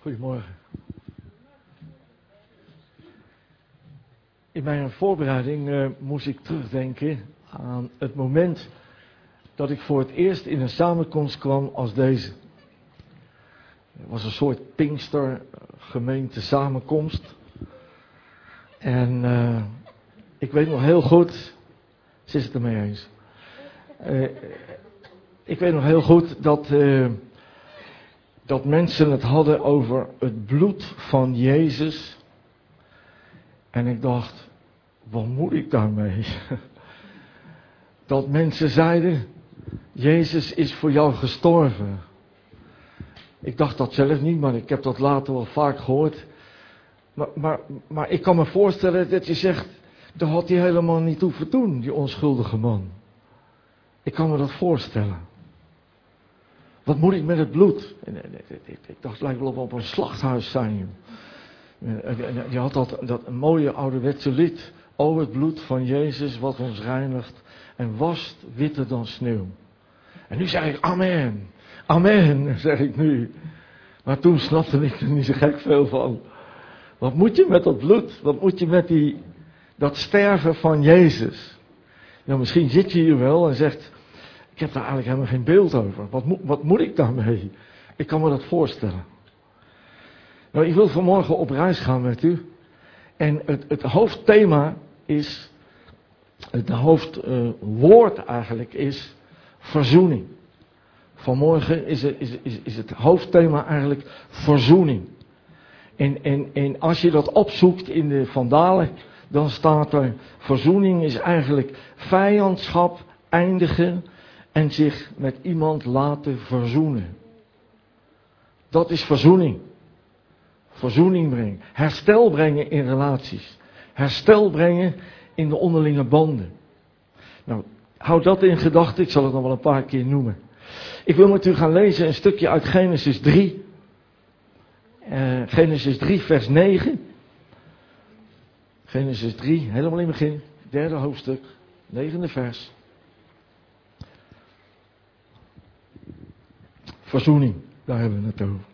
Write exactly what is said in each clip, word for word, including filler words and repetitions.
Goedemorgen. In mijn voorbereiding uh, moest ik terugdenken aan het moment dat ik voor het eerst in een samenkomst kwam als deze. Het was een soort Pinkster gemeente samenkomst. En uh, ik weet nog heel goed, ze is het ermee eens. Uh, ik weet nog heel goed dat, uh, dat mensen het hadden over het bloed van Jezus. En ik dacht, wat moet ik daarmee? Dat mensen zeiden, Jezus is voor jou gestorven. Ik dacht dat zelf niet, maar ik heb dat later wel vaak gehoord. Maar, maar, maar ik kan me voorstellen dat je zegt, dat had hij helemaal niet hoeven doen, die onschuldige man. Ik kan me dat voorstellen. Wat moet ik met het bloed? Ik dacht, het lijkt wel op een slachthuis zijn. Je had dat, dat een mooie ouderwetse lied. O, het bloed van Jezus wat ons reinigt en wast witter dan sneeuw. En nu zeg ik amen. Amen, zeg ik nu. Maar toen snapte ik er niet zo gek veel van. Wat moet je met dat bloed? Wat moet je met die, dat sterven van Jezus? Nou, misschien zit je hier wel en zegt, ik heb daar eigenlijk helemaal geen beeld over. Wat moet, wat moet ik daarmee? Ik kan me dat voorstellen. Nou, ik wil vanmorgen op reis gaan met u. En het, het hoofdthema is, het hoofdwoord uh, eigenlijk is verzoening. Vanmorgen is het, is, is, is het hoofdthema eigenlijk verzoening. En, en, en als je dat opzoekt in de Vandalen, dan staat er, verzoening is eigenlijk vijandschap eindigen en zich met iemand laten verzoenen. Dat is verzoening. Verzoening brengen. Herstel brengen in relaties. Herstel brengen in de onderlinge banden. Nou, houd dat in gedachten. Ik zal het nog wel een paar keer noemen. Ik wil met u gaan lezen een stukje uit Genesis drie. Uh, Genesis drie vers negen. Genesis drie, helemaal in het begin. Derde hoofdstuk. Negende vers. Verzoening. Daar hebben we het over.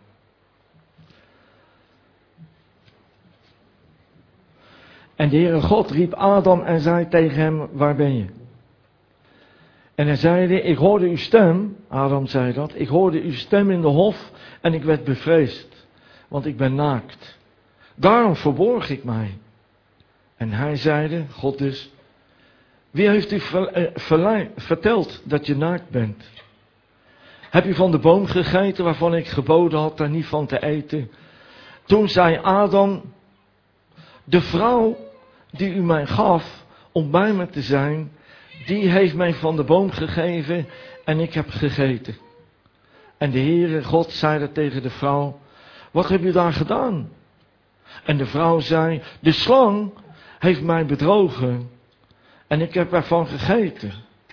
En de Heere God riep Adam en zei tegen hem, waar ben je? En hij zeide, ik hoorde uw stem, Adam zei dat, ik hoorde uw stem in de hof en ik werd bevreesd, want ik ben naakt. Daarom verborg ik mij. En hij zeide, God dus, wie heeft u verleid, verteld dat je naakt bent? Heb u van de boom gegeten waarvan ik geboden had daar niet van te eten? Toen zei Adam, de vrouw die u mij gaf om bij me te zijn, die heeft mij van de boom gegeven en ik heb gegeten. En de Heere God zeide tegen de vrouw, wat heb je daar gedaan? En de vrouw zei, de slang heeft mij bedrogen en ik heb ervan gegeten.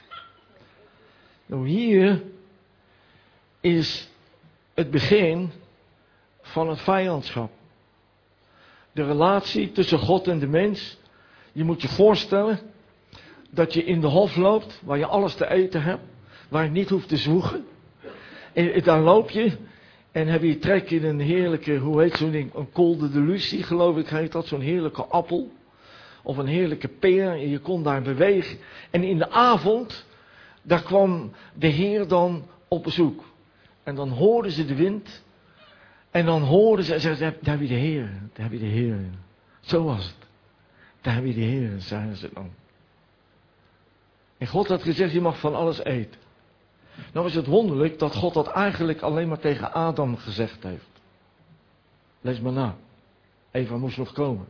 Nou, hier is het begin van het vijandschap. De relatie tussen God en de mens. Je moet je voorstellen dat je in de hof loopt, waar je alles te eten hebt, waar je niet hoeft te zwoegen. En daar loop je en heb je trek in een heerlijke, hoe heet zo'n ding, een col de delusie geloof ik heet dat, zo'n heerlijke appel. Of een heerlijke peer en je kon daar bewegen. En in de avond, daar kwam de Heer dan op bezoek. En dan hoorden ze de wind. En dan hoorden ze en zeiden, daar heb je de Heer, daar heb je de Heer. Zo was het. Daar heb je de Heer, zeiden ze dan. En God had gezegd, je mag van alles eten. Nou is het wonderlijk dat God dat eigenlijk alleen maar tegen Adam gezegd heeft. Lees maar na. Eva moest nog komen.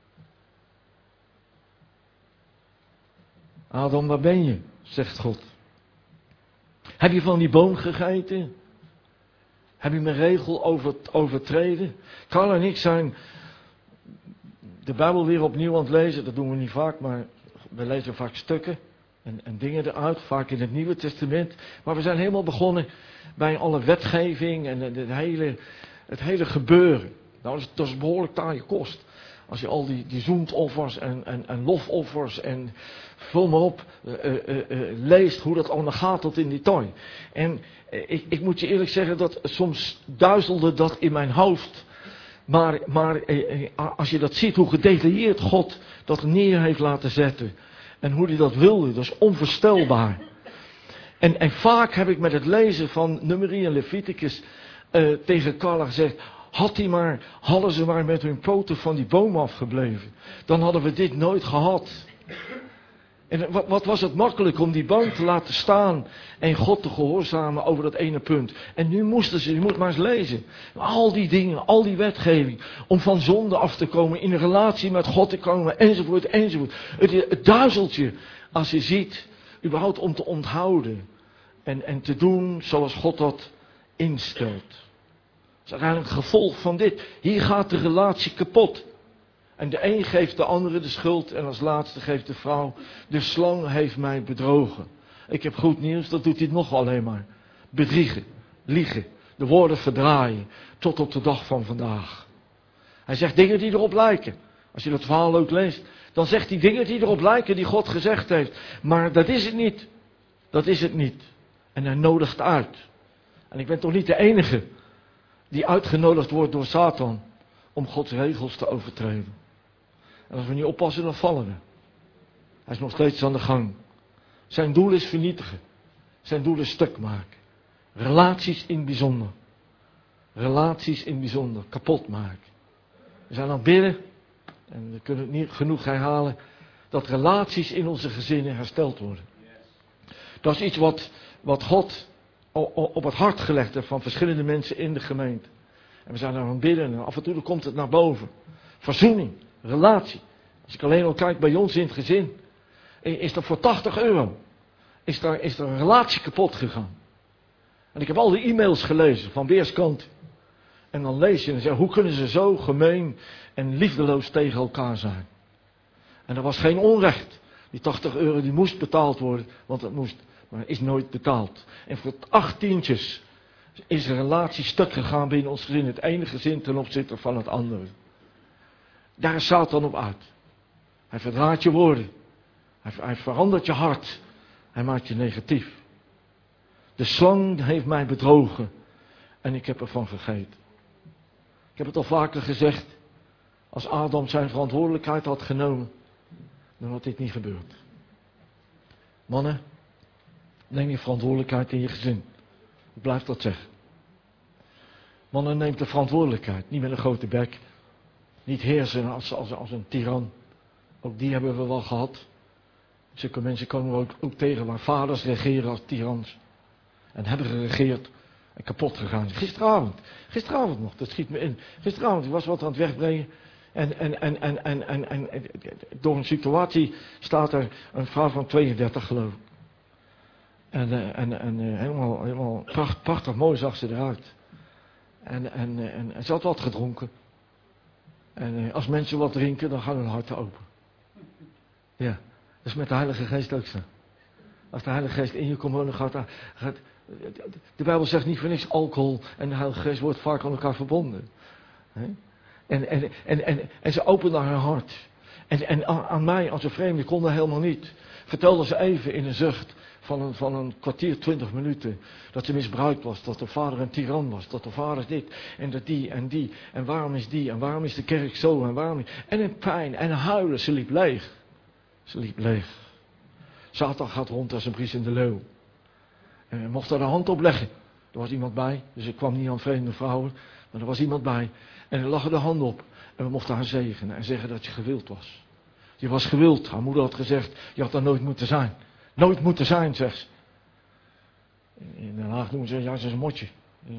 Adam, waar ben je? Zegt God. Heb je van die boom gegeten? Heb je mijn regel over, overtreden? Carl en ik zijn de Bijbel weer opnieuw aan het lezen. Dat doen we niet vaak, maar we lezen vaak stukken en, en dingen eruit. Vaak in het Nieuwe Testament. Maar we zijn helemaal begonnen bij alle wetgeving en het hele, het hele gebeuren. Nou, dat is, dat is behoorlijk taaie kost. Als je al die, die zoentoffers en, en, en lofoffers en vul maar op uh, uh, uh, leest hoe dat allemaal gaat tot in detail. En uh, ik, ik moet je eerlijk zeggen dat soms duizelde dat in mijn hoofd Maar, maar eh, als je dat ziet, hoe gedetailleerd God dat neer heeft laten zetten. En hoe hij dat wilde, dat is onvoorstelbaar. En, en vaak heb ik met het lezen van Numeri en Leviticus uh, tegen Carla gezegd, had hij maar, hadden ze maar met hun poten van die boom afgebleven. Dan hadden we dit nooit gehad. En wat, wat was het makkelijk om die boom te laten staan en God te gehoorzamen over dat ene punt. En nu moesten ze, je moet maar eens lezen, al die dingen, al die wetgeving, om van zonde af te komen, in een relatie met God te komen, enzovoort, enzovoort. Het, het duizelt je als je ziet, überhaupt om te onthouden en, en te doen zoals God dat instelt. Dat is uiteindelijk het gevolg van dit. Hier gaat de relatie kapot. En de een geeft de andere de schuld en als laatste geeft de vrouw, de slang heeft mij bedrogen. Ik heb goed nieuws, dat doet hij nog alleen maar. Bedriegen, liegen, de woorden verdraaien, tot op de dag van vandaag. Hij zegt dingen die erop lijken. Als je dat verhaal ook leest, dan zegt hij dingen die erop lijken die God gezegd heeft. Maar dat is het niet. Dat is het niet. En hij nodigt uit. En ik ben toch niet de enige die uitgenodigd wordt door Satan om Gods regels te overtreden. En als we niet oppassen, dan vallen we. Hij is nog steeds aan de gang. Zijn doel is vernietigen. Zijn doel is stuk maken. Relaties in het bijzonder. Relaties in het bijzonder. Kapot maken. We zijn aan het bidden. En we kunnen het niet genoeg herhalen. Dat relaties in onze gezinnen hersteld worden. Dat is iets wat, wat God op het hart gelegd heeft van verschillende mensen in de gemeente. En we zijn aan het bidden en af en toe komt het naar boven. Verzoening, relatie. Als ik alleen al kijk bij ons in het gezin. Is dat voor tachtig euro. Is er, is er een relatie kapot gegaan. En ik heb al die e-mails gelezen van weerskant. En dan lees je en zeg, hoe kunnen ze zo gemeen en liefdeloos tegen elkaar zijn. En er was geen onrecht. Die tachtig euro die moest betaald worden, want het moest, maar is nooit betaald. En voor acht tientjes is een relatie stuk gegaan binnen ons gezin. Het ene gezin ten opzichte van het andere. Daar is Satan op uit. Hij verdraait je woorden. Hij, hij verandert je hart. Hij maakt je negatief. De slang heeft mij bedrogen. En ik heb ervan gegeten. Ik heb het al vaker gezegd. Als Adam zijn verantwoordelijkheid had genomen, dan had dit niet gebeurd. Mannen, neem je verantwoordelijkheid in je gezin. Ik blijf dat zeggen. Mannen, neemt de verantwoordelijkheid. Niet met een grote bek. Niet heersen als, als, als een tiran. Ook die hebben we wel gehad. Zulke mensen komen we ook, ook tegen waar vaders regeren als tirans. En hebben geregeerd en kapot gegaan. Gisteravond, gisteravond nog, dat schiet me in. Gisteravond, ik was wat aan het wegbrengen. En, en, en, en, en, en, en, en door een situatie staat er een vrouw van tweeëndertig geloof ik. En, uh, en, en uh, helemaal, helemaal pracht, prachtig mooi zag ze eruit. En, en, uh, en, en ze had wat gedronken. En uh, als mensen wat drinken, dan gaan hun harten open. Ja, dat is met de Heilige Geest ook zo. Als de Heilige Geest in je komt, dan gaat, gaat... De Bijbel zegt niet voor niks alcohol en de Heilige Geest wordt vaak aan elkaar verbonden. He? En, en, en, en, en ze opende haar hart. En, en aan mij als een vreemde kon dat helemaal niet. Vertelde ze even in een zucht van een, van een kwartier, twintig minuten. Dat ze misbruikt was, dat de vader een tiran was. Dat de vader dit en dat die en die. En waarom is die en waarom is de kerk zo en waarom niet. En in pijn en huilen, ze liep leeg. Ze liep leeg. Satan gaat rond als een bries in de leeuw. En we mochten er de hand op leggen. Er was iemand bij, dus ik kwam niet aan vreemde vrouwen. Maar er was iemand bij. En er lag er de hand op. En we mochten haar zegenen en zeggen dat je gewild was. Je was gewild. Haar moeder had gezegd, je had daar nooit moeten zijn. Nooit moeten zijn, zegt ze. In Den Haag noemen ze, ja, ze is een motje. Ja.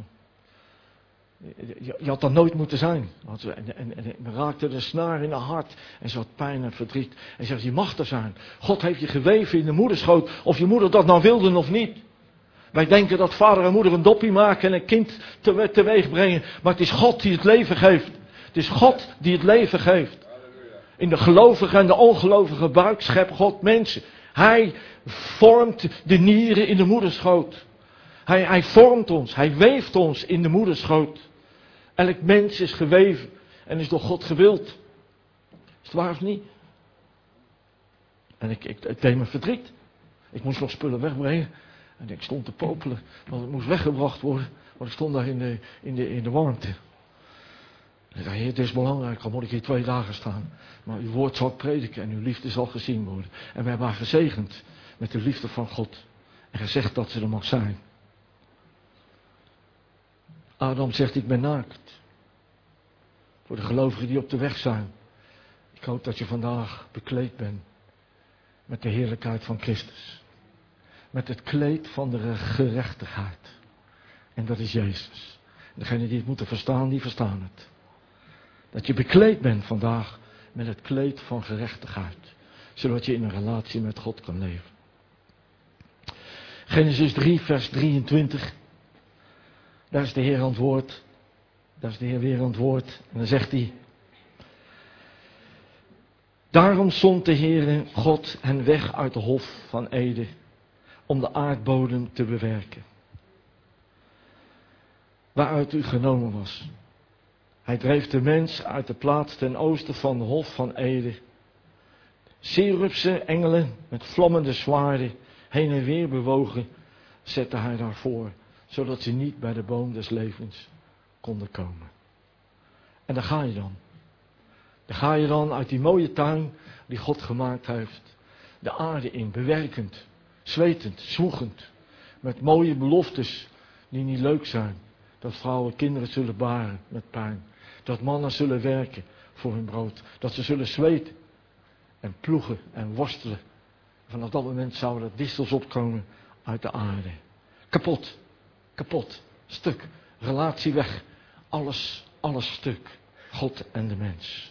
Je, je had daar nooit moeten zijn. En, en, en we raakten de snaar in haar hart. En ze had pijn en verdriet. En ze zegt, je mag er zijn. God heeft je geweven in de moederschoot. Of je moeder dat nou wilde of niet. Wij denken dat vader en moeder een doppie maken en een kind te, teweeg brengen. Maar het is God die het leven geeft. Het is God die het leven geeft. In de gelovige en de ongelovige buik schept God mensen. Hij vormt de nieren in de moederschoot. Hij, hij vormt ons. Hij weeft ons in de moederschoot. Elk mens is geweven en is door God gewild. Is het waar of niet? En ik, ik, ik deed me verdriet. Ik moest nog spullen wegbrengen. En ik stond te popelen, want het moest weggebracht worden. Want ik stond daar in de, in de, in de warmte. En zei, Heer, het is belangrijk, al moet ik hier twee dagen staan. Maar uw woord zal prediken en uw liefde zal gezien worden. En we hebben haar gezegend met de liefde van God. En gezegd dat ze er mag zijn. Adam zegt, ik ben naakt. Voor de gelovigen die op de weg zijn. Ik hoop dat je vandaag bekleed bent. Met de heerlijkheid van Christus. Met het kleed van de gerechtigheid. En dat is Jezus. Degenen die het moeten verstaan, die verstaan het. Dat je bekleed bent vandaag met het kleed van gerechtigheid. Zodat je in een relatie met God kan leven. Genesis drie, vers drieëntwintig. Daar is de Heer aan het woord. Daar is de Heer weer aan het woord. En dan zegt hij. Daarom zond de Heere God hen weg uit de hof van Eden. Om de aardbodem te bewerken. Waaruit u genomen was. Hij dreef de mens uit de plaats ten oosten van de hof van Eden. Cherubse engelen met vlammende zwaarden heen en weer bewogen, zette hij daarvoor, zodat ze niet bij de boom des levens konden komen. En daar ga je dan. Daar ga je dan uit die mooie tuin die God gemaakt heeft, de aarde in, bewerkend, zwetend, zwoegend, met mooie beloftes die niet leuk zijn. Dat vrouwen kinderen zullen baren met pijn. Dat mannen zullen werken voor hun brood. Dat ze zullen zweten en ploegen en worstelen. Vanaf dat moment zouden er distels opkomen uit de aarde. Kapot, kapot, stuk, relatie weg. Alles, alles stuk. God en de mens.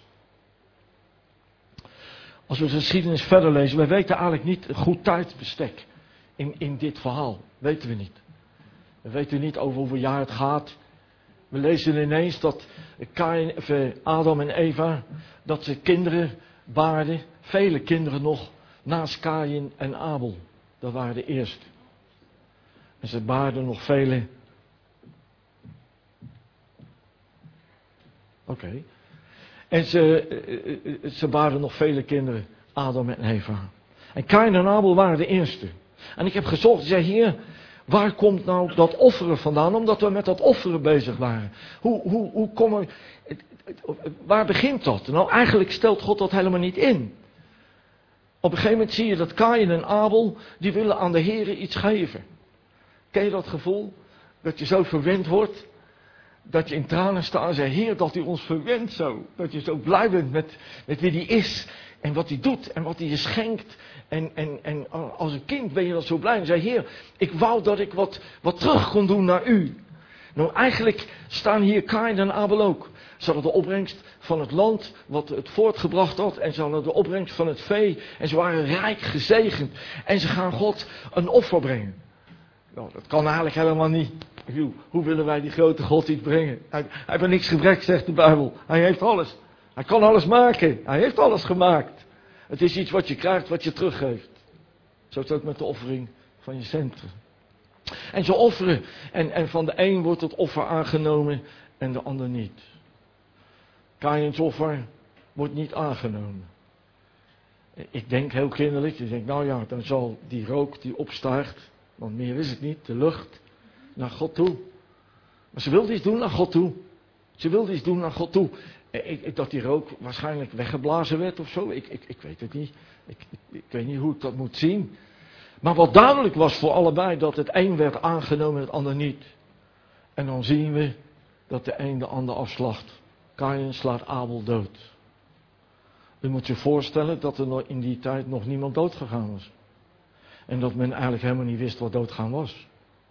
Als we de geschiedenis verder lezen, wij weten eigenlijk niet een goed tijdbestek in, in dit verhaal. Weten we niet. We weten niet over hoeveel jaar het gaat. We lezen ineens dat Kain, of Adam en Eva, dat ze kinderen baarden, vele kinderen nog, naast Kain en Abel. Dat waren de eerste. En ze baarden nog vele. Oké. Okay. En ze, ze baarden nog vele kinderen, Adam en Eva. En Kain en Abel waren de eerste. En ik heb gezocht, ik zei, Heer, waar komt nou dat offeren vandaan? Omdat we met dat offeren bezig waren. Hoe, hoe, hoe komen, waar begint dat? Nou, eigenlijk stelt God dat helemaal niet in. Op een gegeven moment zie je dat Kain en Abel, die willen aan de Heer iets geven. Ken je dat gevoel? Dat je zo verwend wordt. Dat je in tranen staat en zegt, Heer, dat u ons verwendt zo. Dat je zo blij bent met, met wie die is. En wat hij doet en wat hij je schenkt. En, en, en als een kind ben je dan zo blij. En zei, Heer, ik wou dat ik wat, wat terug kon doen naar u. Nou, eigenlijk staan hier Kain en Abel ook. Ze hadden de opbrengst van het land wat het voortgebracht had. En ze hadden de opbrengst van het vee. En ze waren rijk gezegend. En ze gaan God een offer brengen. Nou, dat kan eigenlijk helemaal niet. Hoe willen wij die grote God iets brengen? Hij, hij heeft niks gebrek, zegt de Bijbel. Hij heeft alles. Hij kan alles maken. Hij heeft alles gemaakt. Het is iets wat je krijgt, wat je teruggeeft. Zo is het ook met de offering van je centen. En ze offeren. En, en van de een wordt het offer aangenomen en de ander niet. Kains offer wordt niet aangenomen. Ik denk heel kinderlijk. Ik denk, nou ja, dan zal die rook die opstijgt, want meer is het niet, de lucht, naar God toe. Maar ze wilde iets doen naar God toe. Ze wilde iets doen naar God toe. Ik, ik, dat die rook waarschijnlijk weggeblazen werd of zo. Ik, ik, ik weet het niet. Ik, ik, ik weet niet hoe ik dat moet zien. Maar wat duidelijk was voor allebei, dat het een werd aangenomen en het ander niet. En dan zien we dat de een de ander afslacht. Kain slaat Abel dood. U moet je voorstellen dat er in die tijd nog niemand doodgegaan was. En dat men eigenlijk helemaal niet wist wat doodgaan was.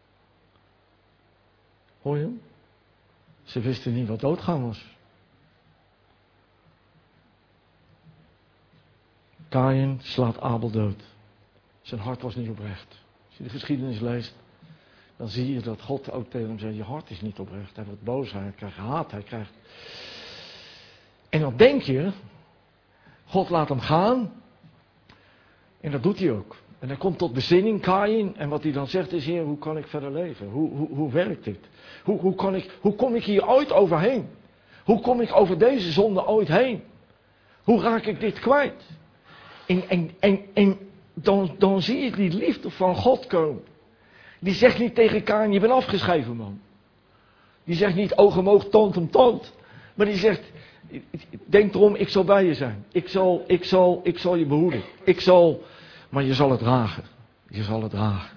Hoor je hem? Ze wisten niet wat doodgaan was. Kain slaat Abel dood. Zijn hart was niet oprecht. Als je de geschiedenis leest, dan zie je dat God ook tegen hem zei, je hart is niet oprecht. Hij wordt boos, hij krijgt haat, hij krijgt... En dan denk je, God laat hem gaan. En dat doet hij ook. En hij komt tot bezinning, Kain. En wat hij dan zegt is, Heer, hoe kan ik verder leven? Hoe, hoe, hoe werkt dit? Hoe, hoe, kan ik, hoe kom ik hier ooit overheen? Hoe kom ik over deze zonde ooit heen? Hoe raak ik dit kwijt? En, en, en, en dan, dan zie ik die liefde van God komen. Die zegt niet tegen Kain, je bent afgeschreven, man. Die zegt niet, oog om oog, tand om tand. Maar die zegt, denk erom, ik zal bij je zijn. Ik zal, ik zal, ik zal je behoeden. Ik zal, maar je zal het dragen. Je zal het dragen.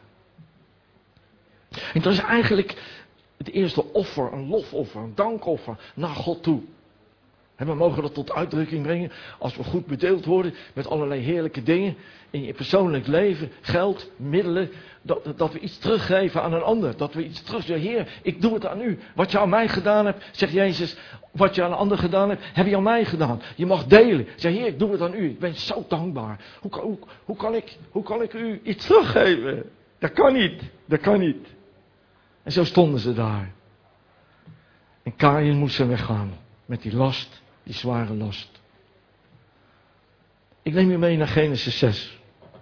En dat is eigenlijk het eerste offer, een lofoffer, een dankoffer naar God toe. En we mogen dat tot uitdrukking brengen als we goed bedeeld worden met allerlei heerlijke dingen in je persoonlijk leven, geld, middelen, dat, dat we iets teruggeven aan een ander. Dat we iets teruggeven. Heer, ik doe het aan u. Wat je aan mij gedaan hebt, zegt Jezus, wat je aan een ander gedaan hebt, heb je aan mij gedaan. Je mag delen. Zeg, Heer, ik doe het aan u. Ik ben zo dankbaar. Hoe, kan- hoe, hoe, kan ik, hoe kan ik u iets teruggeven? Dat kan niet. Dat kan niet. En zo stonden ze daar. En Kaïn moest ze weggaan met die last. Die zware last. Ik neem je mee naar Genesis zes.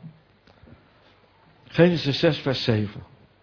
Genesis zes vers zeven.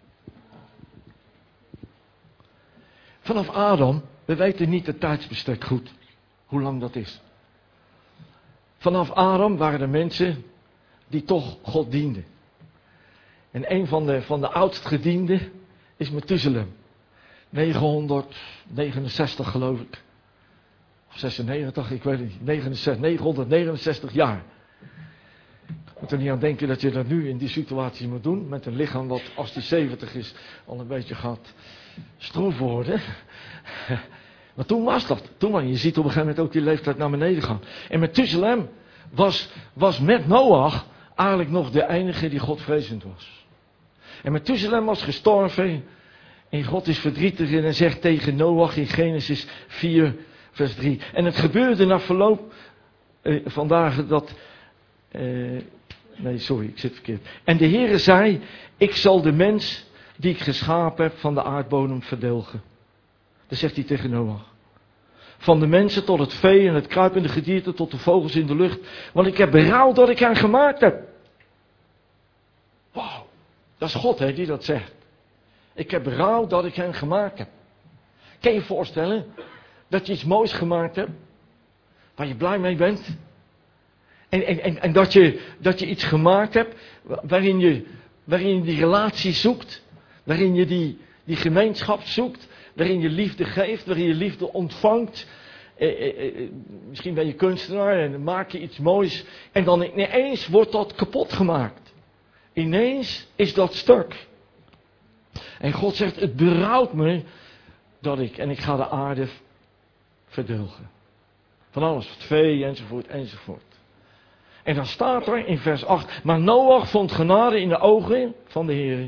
Vanaf Adam, we weten niet het tijdsbestek goed. Hoe lang dat is. Vanaf Adam waren er mensen die toch God dienden. En een van de, van de oudst gedienden is Methuselem. negenhonderdnegenenzestig geloof ik. zesennegentig, ik weet het niet, negenenzestig, negenhonderdnegenenzestig jaar. Ik moet er niet aan denken dat je dat nu in die situatie moet doen. Met een lichaam wat, als die zeventig is, al een beetje gaat stroef worden. Maar toen was dat. Toen was, je ziet op een gegeven moment ook die leeftijd naar beneden gaan. En Methuselem was, was met Noach eigenlijk nog de enige die Godvrezend was. En Methuselem was gestorven. En God is verdrietig en zegt tegen Noach in Genesis vier... vers drie. En het gebeurde na verloop eh, van dagen dat... Eh, nee, sorry, ik zit verkeerd. En de Heere zei, ik zal de mens die ik geschapen heb van de aardbodem verdelgen. Dat zegt hij tegen Noach. Van de mensen tot het vee en het kruipende gedierte tot de vogels in de lucht. Want ik heb berouw dat ik hen gemaakt heb. Wauw, dat is God hè, die dat zegt. Ik heb berouw dat ik hen gemaakt heb. Kan je je voorstellen... dat je iets moois gemaakt hebt. Waar je blij mee bent. En, en, en, en dat, je, dat je iets gemaakt hebt. Waarin je, waarin je die relatie zoekt. Waarin je die, die gemeenschap zoekt. Waarin je liefde geeft. Waarin je liefde ontvangt. Eh, eh, eh, misschien ben je kunstenaar en dan maak je iets moois. En dan ineens wordt dat kapot gemaakt. Ineens is dat stuk. En God zegt, het berouwt me dat ik... en ik ga de aarde... verdulgen. Van alles, het vee enzovoort enzovoort. En dan staat er in vers acht. Maar Noach vond genade in de ogen van de Heer.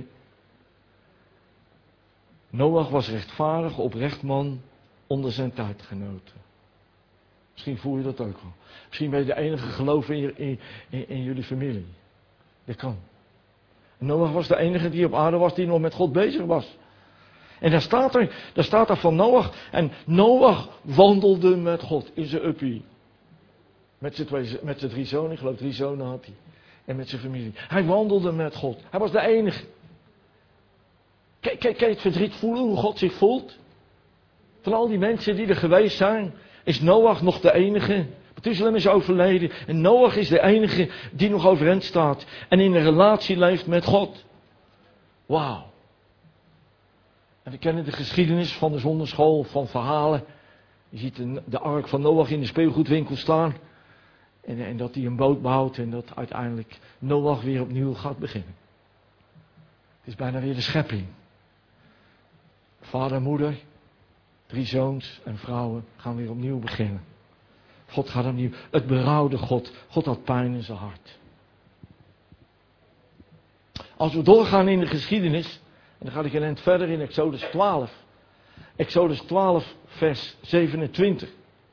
Noach was rechtvaardig, oprecht man onder zijn tijdgenoten. Misschien voel je dat ook wel. Misschien ben je de enige gelover in, je, in, in, in jullie familie. Dat kan. En Noach was de enige die op aarde was die nog met God bezig was. En daar staat er, daar staat er van Noach. En Noach wandelde met God in zijn uppie. Met zijn, twee, met zijn drie zonen, ik geloof drie zonen had hij. En met zijn familie. Hij wandelde met God. Hij was de enige. Kan, kan, kan je het verdriet voelen hoe God zich voelt? Van al die mensen die er geweest zijn, is Noach nog de enige. Methuselem is overleden. En Noach is de enige die nog overeind staat. En in een relatie leeft met God. Wauw. En we kennen de geschiedenis van de zonderschool, van verhalen. Je ziet de, de ark van Noach in de speelgoedwinkel staan. En, en dat hij een boot bouwt en dat uiteindelijk Noach weer opnieuw gaat beginnen. Het is bijna weer de schepping. Vader en moeder, drie zoons en vrouwen gaan weer opnieuw beginnen. God gaat opnieuw. Het berouwde God. God had pijn in zijn hart. Als we doorgaan in de geschiedenis... en dan ga ik een eind verder in Exodus twaalf. Exodus twaalf vers zevenentwintig.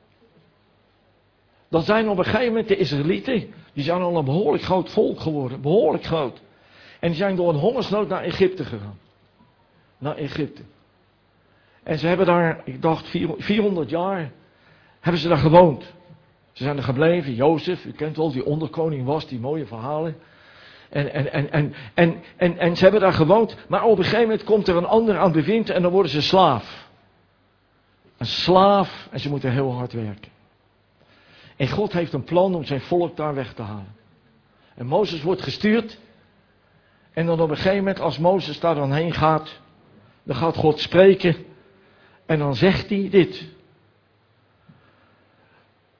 Dan zijn op een gegeven moment de Israëlieten... die zijn al een behoorlijk groot volk geworden. Behoorlijk groot. En die zijn door een hongersnood naar Egypte gegaan. Naar Egypte. En ze hebben daar, ik dacht vierhonderd jaar... hebben ze daar gewoond. Ze zijn er gebleven. Jozef, u kent wel, die onderkoning was, die mooie verhalen... En, en, en, en, en, en, en ze hebben daar gewoond. Maar op een gegeven moment komt er een ander aan bevind. En dan worden ze slaaf. Een slaaf. En ze moeten heel hard werken. En God heeft een plan om zijn volk daar weg te halen. En Mozes wordt gestuurd. En dan op een gegeven moment als Mozes daar dan heen gaat. Dan gaat God spreken. En dan zegt hij dit.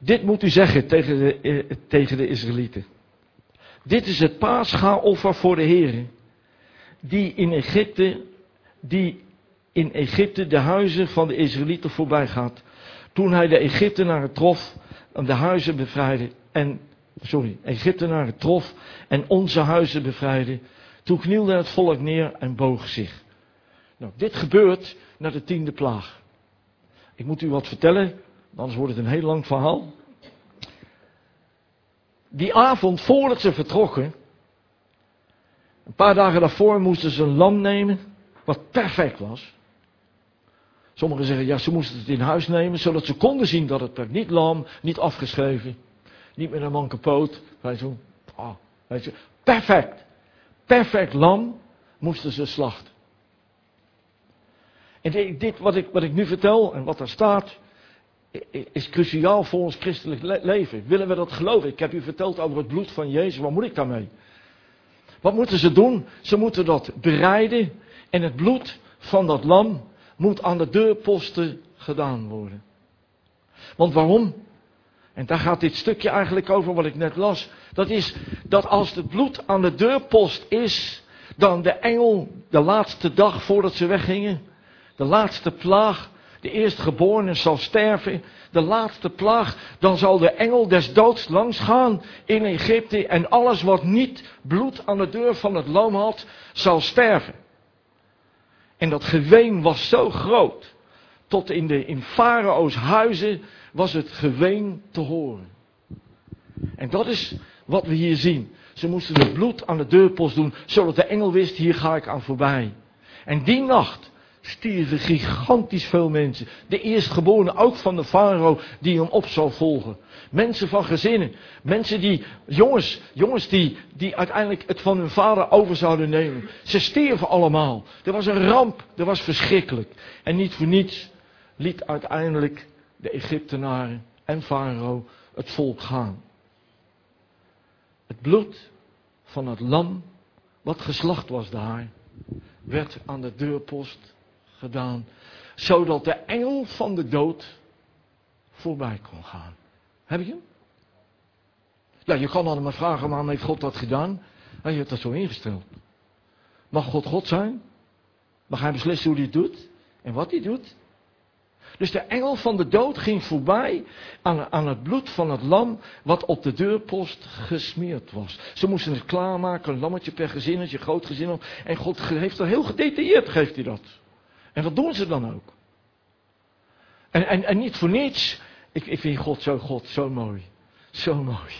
Dit moet u zeggen tegen de, eh, tegen de Israëlieten. Dit is het paaschaoffer voor de Heere, die in Egypte, die in Egypte de huizen van de Israëlieten voorbij gaat. Toen hij de Egyptenaren trof en de huizen bevrijdde en, sorry, Egyptenaren trof en onze huizen bevrijdde. Toen knielde het volk neer en boog zich. Nou, dit gebeurt na de tiende plaag. Ik moet u wat vertellen, anders wordt het een heel lang verhaal. Die avond voordat ze vertrokken, een paar dagen daarvoor moesten ze een lam nemen, wat perfect was. Sommigen zeggen, ja, ze moesten het in huis nemen, zodat ze konden zien dat het perfect, niet lam, niet afgeschreven, niet met een man kapot, weet je, oh, weet je, perfect, perfect lam moesten ze slachten. En dit wat ik, wat ik nu vertel en wat daar staat, is cruciaal voor ons christelijk le- leven. Willen we dat geloven? Ik heb u verteld over het bloed van Jezus, wat moet ik daarmee? Wat moeten ze doen? Ze moeten dat bereiden en het bloed van dat lam moet aan de deurposten gedaan worden. Want waarom? En daar gaat dit stukje eigenlijk over wat ik net las. Dat is dat als het bloed aan de deurpost is, dan de engel de laatste dag voordat ze weggingen, de laatste plaag, de eerstgeborene zal sterven, de laatste plaag, dan zal de engel des doods langsgaan in Egypte en alles wat niet bloed aan de deur van het lam had, zal sterven. En dat geween was zo groot, tot in de in Farao's huizen was het geween te horen. En dat is wat we hier zien. Ze moesten het bloed aan de deurpost doen, zodat de engel wist, hier ga ik aan voorbij. En die nacht stierven gigantisch veel mensen. De eerstgeborenen, ook van de farao, die hem op zou volgen. Mensen van gezinnen. Mensen die, jongens, jongens die, die uiteindelijk het van hun vader over zouden nemen. Ze stierven allemaal. Er was een ramp, er was verschrikkelijk. En niet voor niets liet uiteindelijk de Egyptenaren en farao het volk gaan. Het bloed van het lam, wat geslacht was daar, werd aan de deurpost gedaan, zodat de engel van de dood voorbij kon gaan. Heb je hem? Ja, je kan allemaal vragen, waarom heeft God dat gedaan? Hij heeft dat zo ingesteld. Mag God God zijn? Mag hij beslissen hoe hij het doet? En wat hij doet? Dus de engel van de dood ging voorbij aan, aan het bloed van het lam wat op de deurpost gesmeerd was. Ze moesten het klaarmaken, een lammetje per gezinnetje, groot gezin. En God heeft dat heel gedetailleerd, geeft hij dat. En dat doen ze dan ook. En, en, en niet voor niets. Ik, ik vind God zo, God zo mooi. Zo mooi.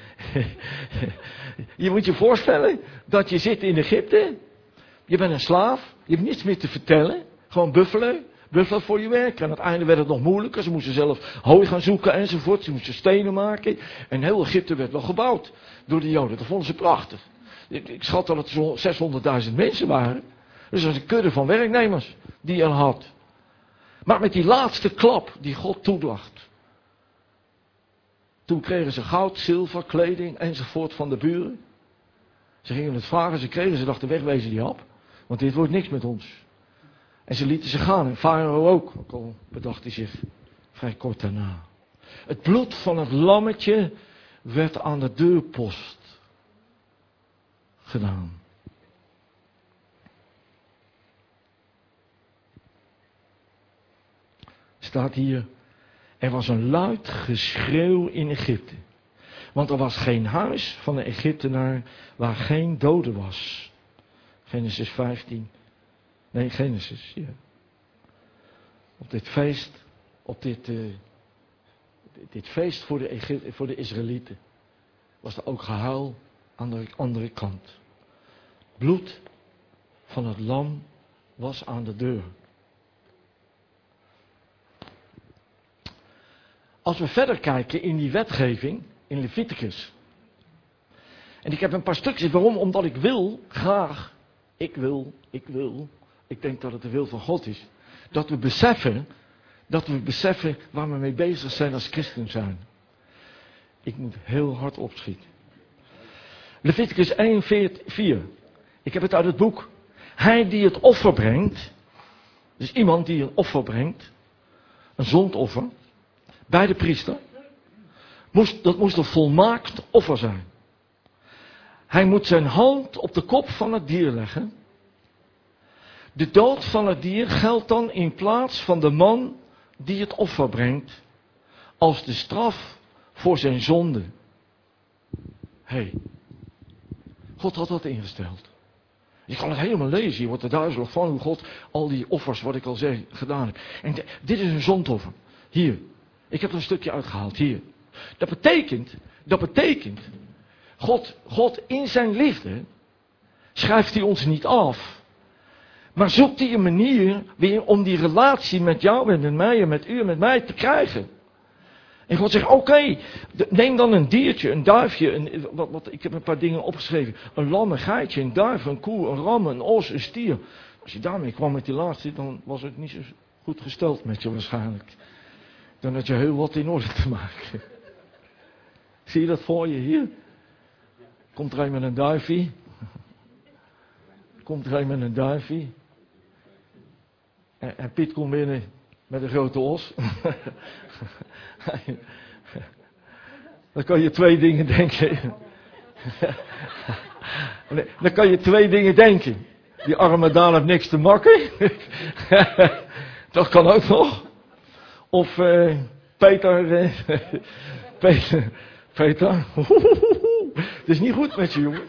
Je moet je voorstellen dat je zit in Egypte. Je bent een slaaf. Je hebt niets meer te vertellen. Gewoon buffelen. Buffelen voor je werk. En aan het einde werd het nog moeilijker. Ze moesten zelf hooi gaan zoeken enzovoort. Ze moesten stenen maken. En heel Egypte werd wel gebouwd door de Joden. Dat vonden ze prachtig. Ik, ik schat dat het zo'n zeshonderdduizend mensen waren. Dus dat was een kudde van werknemers die hij had. Maar met die laatste klap die God toelacht. Toen kregen ze goud, zilver, kleding enzovoort van de buren. Ze gingen het vragen, ze kregen, ze dachten wegwezen die hap. Want dit wordt niks met ons. En ze lieten ze gaan. En Farao ook. Ook al bedacht hij zich vrij kort daarna. Het bloed van het lammetje werd aan de deurpost gedaan. Staat hier. Er was een luid geschreeuw in Egypte. Want er was geen huis van de Egyptenaar waar geen dode was. Genesis vijftien. Nee, Genesis, ja. Op dit feest, op dit, uh, dit feest voor de, Egypte, voor de Israëlieten, was er ook gehuil aan de andere kant. Bloed van het lam was aan de deur. Als we verder kijken in die wetgeving, in Leviticus. En ik heb een paar stukjes, waarom? Omdat ik wil, graag, ik wil, ik wil, ik denk dat het de wil van God is. Dat we beseffen, dat we beseffen waar we mee bezig zijn als christen zijn. Ik moet heel hard opschieten. Leviticus één, vier. Ik heb het uit het boek. Hij die het offer brengt, dus iemand die een offer brengt, een zondoffer, bij de priester, moest, dat moest een volmaakt offer zijn. Hij moet zijn hand op de kop van het dier leggen. De dood van het dier geldt dan in plaats van de man die het offer brengt, als de straf voor zijn zonde. Hé, hey, God had dat ingesteld. Je kan het helemaal lezen, je wordt er duizelig van hoe God al die offers, wat ik al zei, gedaan heeft. En de, dit is een zondoffer. Hier, ik heb er een stukje uitgehaald, hier. Dat betekent, dat betekent, God, God in zijn liefde schrijft hij ons niet af. Maar zoekt hij een manier weer om die relatie met jou en met mij en met u en met mij te krijgen. En God zegt, oké, okay, neem dan een diertje, een duifje, een, wat, wat, ik heb een paar dingen opgeschreven. Een lam, een geitje, een duif, een koe, een ram, een os, een stier. Als je daarmee kwam met die laatste, dan was het niet zo goed gesteld met je waarschijnlijk. Dan had je heel wat in orde te maken. Zie je dat voor je hier? Komt er een met een duifje? Komt er een met een duifje? En, en Piet komt binnen met een grote os. Dan kan je twee dingen denken. Dan kan je twee dingen denken. Die arme Daan heeft niks te makken. Dat kan ook nog. Of uh, Peter, uh, Peter, Peter. Het is niet goed met je, jongen.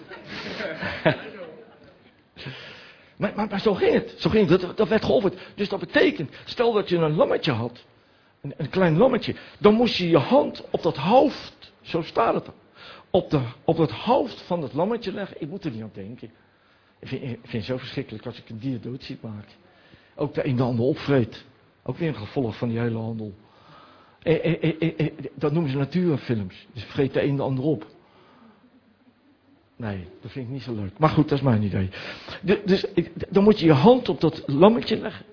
Maar, maar, maar zo ging het. Zo ging het. Dat, dat werd geofferd. Dus dat betekent, stel dat je een lammetje had. Een, een klein lammetje. Dan moest je je hand op dat hoofd. Zo staat het er. Op, de, op het hoofd van het lammetje leggen. Ik moet er niet aan denken. Ik vind, ik vind het zo verschrikkelijk als ik een dier dood zie maken. Ook de een de ander opvreet. Ook weer een gevolg van die hele handel. Eh, eh, eh, eh, eh, dat noemen ze natuurfilms. Dus vreet de een de ander op. Nee, dat vind ik niet zo leuk. Maar goed, dat is mijn idee. De, dus ik, dan moet je je hand op dat lammetje leggen.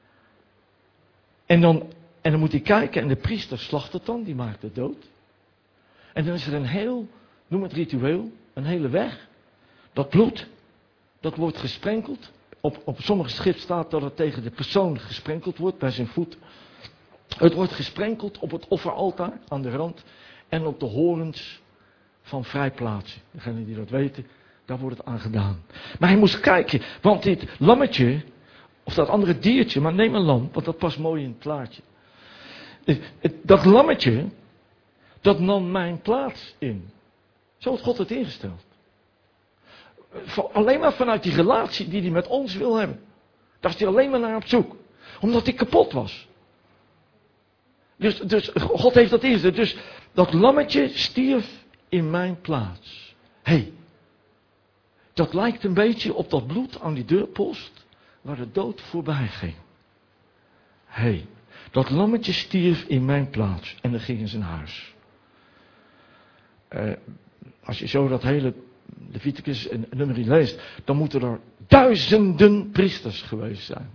En dan, en dan moet hij kijken en de priester slacht het dan. Die maakt het dood. En dan is er een heel, noem het ritueel, een hele weg. Dat bloed, dat wordt gesprenkeld. Op, op sommige schrift staat dat het tegen de persoon gesprenkeld wordt, bij zijn voet. Het wordt gesprenkeld op het offeraltaar aan de rand. En op de horens van vrijplaatsen. Degenen die dat weten, daar wordt het aan gedaan. Maar hij moest kijken, want dit lammetje, of dat andere diertje, maar neem een lam, want dat past mooi in het plaatje. Dat lammetje, dat nam mijn plaats in. Zo had God het ingesteld. Alleen maar vanuit die relatie die hij met ons wil hebben. Daar is hij alleen maar naar op zoek. Omdat hij kapot was. Dus, dus God heeft dat ingesteld. Dus dat lammetje stierf in mijn plaats. Hé, hey, dat lijkt een beetje op dat bloed aan die deurpost waar de dood voorbij ging. Hé, hey, dat lammetje stierf in mijn plaats en dan ging in zijn huis. Uh, als je zo dat hele Leviticus en Numeri leest, dan moeten er duizenden priesters geweest zijn.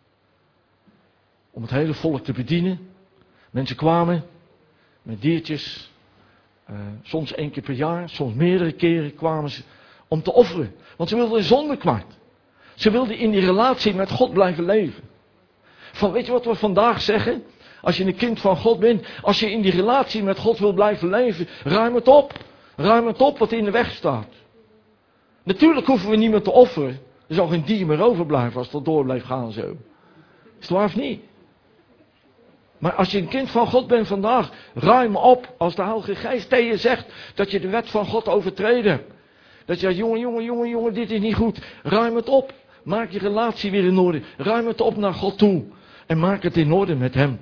Om het hele volk te bedienen. Mensen kwamen met diertjes. Uh, soms één keer per jaar, soms meerdere keren kwamen ze om te offeren. Want ze wilden zonde kwijt. Ze wilden in die relatie met God blijven leven. Van weet je wat we vandaag zeggen? Als je een kind van God bent, als je in die relatie met God wil blijven leven, ruim het op. Ruim het op wat in de weg staat. Natuurlijk hoeven we niet meer te offeren. Er zal geen dier meer overblijven als dat door blijft gaan zo. Is het waar of niet? Maar als je een kind van God bent vandaag, ruim op als de Heilige Geest tegen je zegt dat je de wet van God overtreden hebt. Dat je zegt, jongen, jongen, jongen, jongen, dit is niet goed. Ruim het op. Maak je relatie weer in orde. Ruim het op naar God toe. En maak het in orde met hem.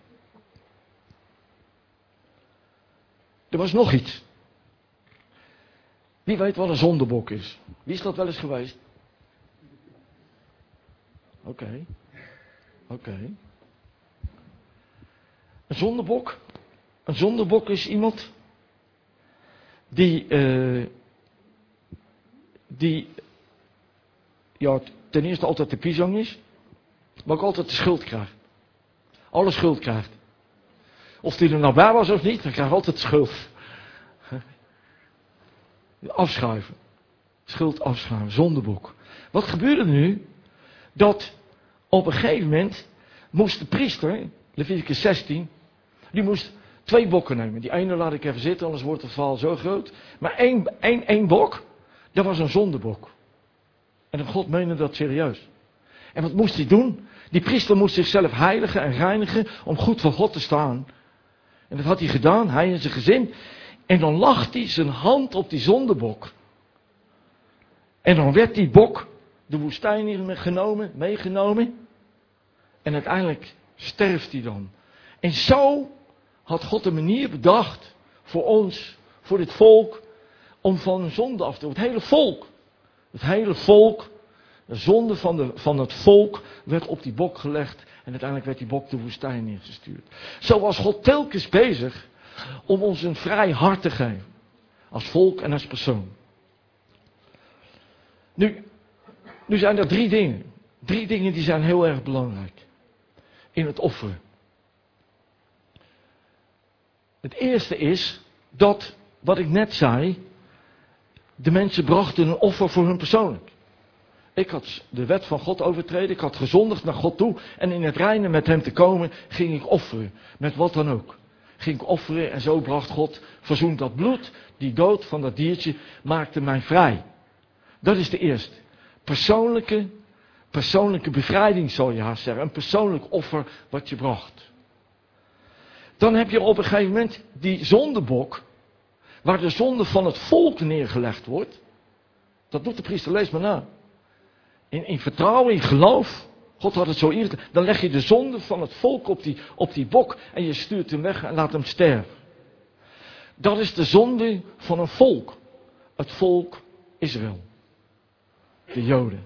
Er was nog iets. Wie weet wat een zondebok is? Wie is dat wel eens geweest? Oké. Okay. Oké. Okay. Een zondebok. Een zondebok is iemand die, uh, die ja, ten eerste altijd de pisang is, maar ook altijd de schuld krijgt. Alle schuld krijgt. Of die er nou bij was of niet, dan krijgt altijd schuld. Afschuiven. Schuld afschuiven. Zondebok. Wat gebeurde er nu? Dat op een gegeven moment moest de priester, Leviticus zestien, die moest twee bokken nemen. Die ene laat ik even zitten, anders wordt het verhaal zo groot. Maar één, één, één bok, dat was een zondebok. En God meende dat serieus. En wat moest hij doen? Die priester moest zichzelf heiligen en reinigen om goed voor God te staan. En dat had hij gedaan, hij en zijn gezin. En dan lag hij zijn hand op die zondebok. En dan werd die bok de woestijn in genomen, meegenomen. En uiteindelijk sterft hij dan. En zo had God een manier bedacht voor ons, voor dit volk, om van zonde af te doen. Het hele volk, het hele volk, de zonde van, de, van het volk werd op die bok gelegd. En uiteindelijk werd die bok de woestijn ingestuurd. Zo was God telkens bezig om ons een vrij hart te geven. Als volk en als persoon. Nu, nu zijn er drie dingen. Drie dingen die zijn heel erg belangrijk. In het offeren. Het eerste is dat, wat ik net zei, de mensen brachten een offer voor hun persoonlijk. Ik had de wet van God overtreden, ik had gezondigd naar God toe en in het reinen met hem te komen ging ik offeren. Met wat dan ook. Ging ik offeren en zo bracht God verzoend dat bloed, die dood van dat diertje, maakte mij vrij. Dat is de eerste. Persoonlijke, persoonlijke bevrijding zal je haast zeggen. Een persoonlijk offer wat je bracht. Dan heb je op een gegeven moment die zondebok, waar de zonde van het volk neergelegd wordt. Dat doet de priester, lees maar na. In, in vertrouwen, in geloof. God had het zo ingesteld. Dan leg je de zonde van het volk op die, op die bok en je stuurt hem weg en laat hem sterven. Dat is de zonde van een volk. Het volk Israël. De Joden.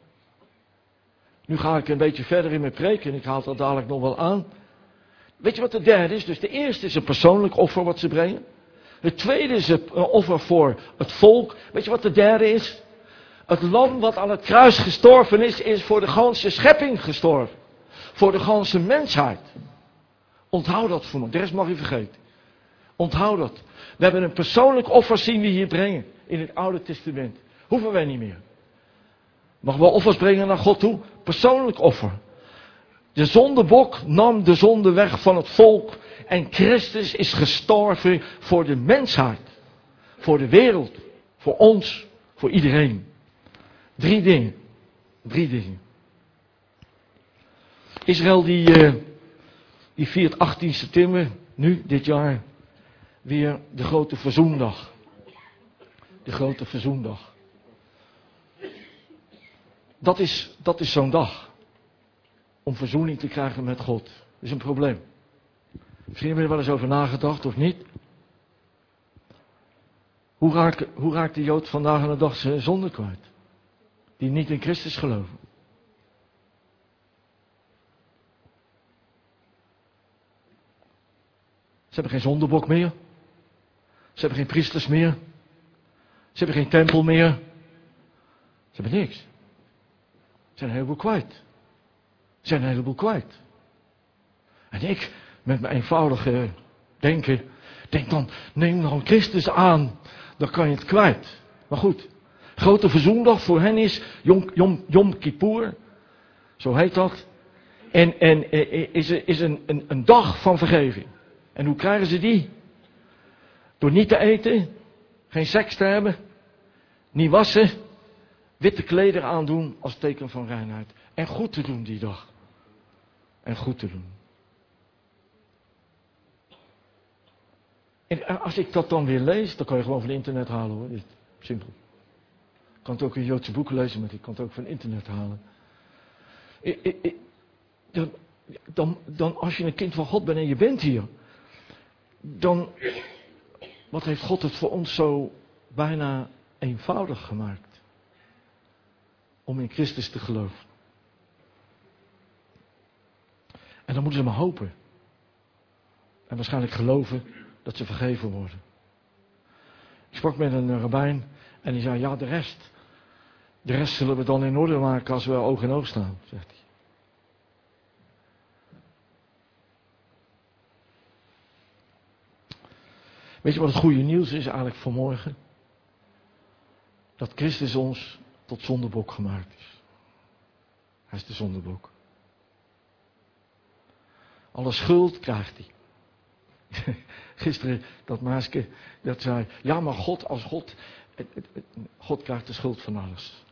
Nu ga ik een beetje verder in mijn preek en ik haal dat dadelijk nog wel aan. Weet je wat de derde is? Dus de eerste is een persoonlijk offer wat ze brengen. Het tweede is een offer voor het volk. Weet je wat de derde is? Het lam wat aan het kruis gestorven is, is voor de ganse schepping gestorven. Voor de ganse mensheid. Onthoud dat voor me. De rest mag je vergeten. Onthoud dat. We hebben een persoonlijk offer zien we hier brengen. In het Oude Testament. Hoeven wij niet meer. Mag wel offers brengen naar God toe. Persoonlijk offer. De zondebok nam de zonde weg van het volk. En Christus is gestorven voor de mensheid. Voor de wereld. Voor ons. Voor iedereen. Drie dingen. Drie dingen. Israël die, uh, die viert achttien september, nu, dit jaar, weer de grote verzoendag. De grote verzoendag. Dat is, dat is zo'n dag. Om verzoening te krijgen met God. Dat is een probleem. Misschien hebben we er wel eens over nagedacht, of niet? Hoe raakt, hoe raakt de Jood vandaag aan de dag zijn zonde kwijt? Die niet in Christus geloven. Ze hebben geen zondebok meer. Ze hebben geen priesters meer. Ze hebben geen tempel meer. Ze hebben niks. Ze zijn een heleboel kwijt. Ze zijn een heleboel kwijt. En ik, met mijn eenvoudige denken, denk dan, neem dan Christus aan. Dan kan je het kwijt. Maar goed. Grote verzoendag voor hen is Yom, Yom, Yom Kippur. Zo heet dat. En, en is, is een, een, een dag van vergeving. En hoe krijgen ze die? Door niet te eten. Geen seks te hebben. Niet wassen. Witte klederen aandoen als teken van reinheid. En goed te doen die dag. En goed te doen. En als ik dat dan weer lees, dan kan je gewoon van internet halen hoor. Simpel. Ik kan het ook in Joodse boeken lezen, maar ik kan het ook van internet halen. Ik, ik, ik, dan, dan, dan als je een kind van God bent en je bent hier. Dan, wat heeft God het voor ons zo bijna eenvoudig gemaakt. Om in Christus te geloven. En dan moeten ze maar hopen. En waarschijnlijk geloven dat ze vergeven worden. Ik sprak met een rabbijn en die zei, ja de rest. De rest zullen we dan in orde maken als we oog in oog staan, zegt hij. Weet je wat het goede nieuws is eigenlijk vanmorgen? Dat Christus ons tot zondebok gemaakt is. Hij is de zondebok. Alle schuld krijgt hij. Gisteren dat meisje dat zei, ja maar God als God, God krijgt de schuld van alles.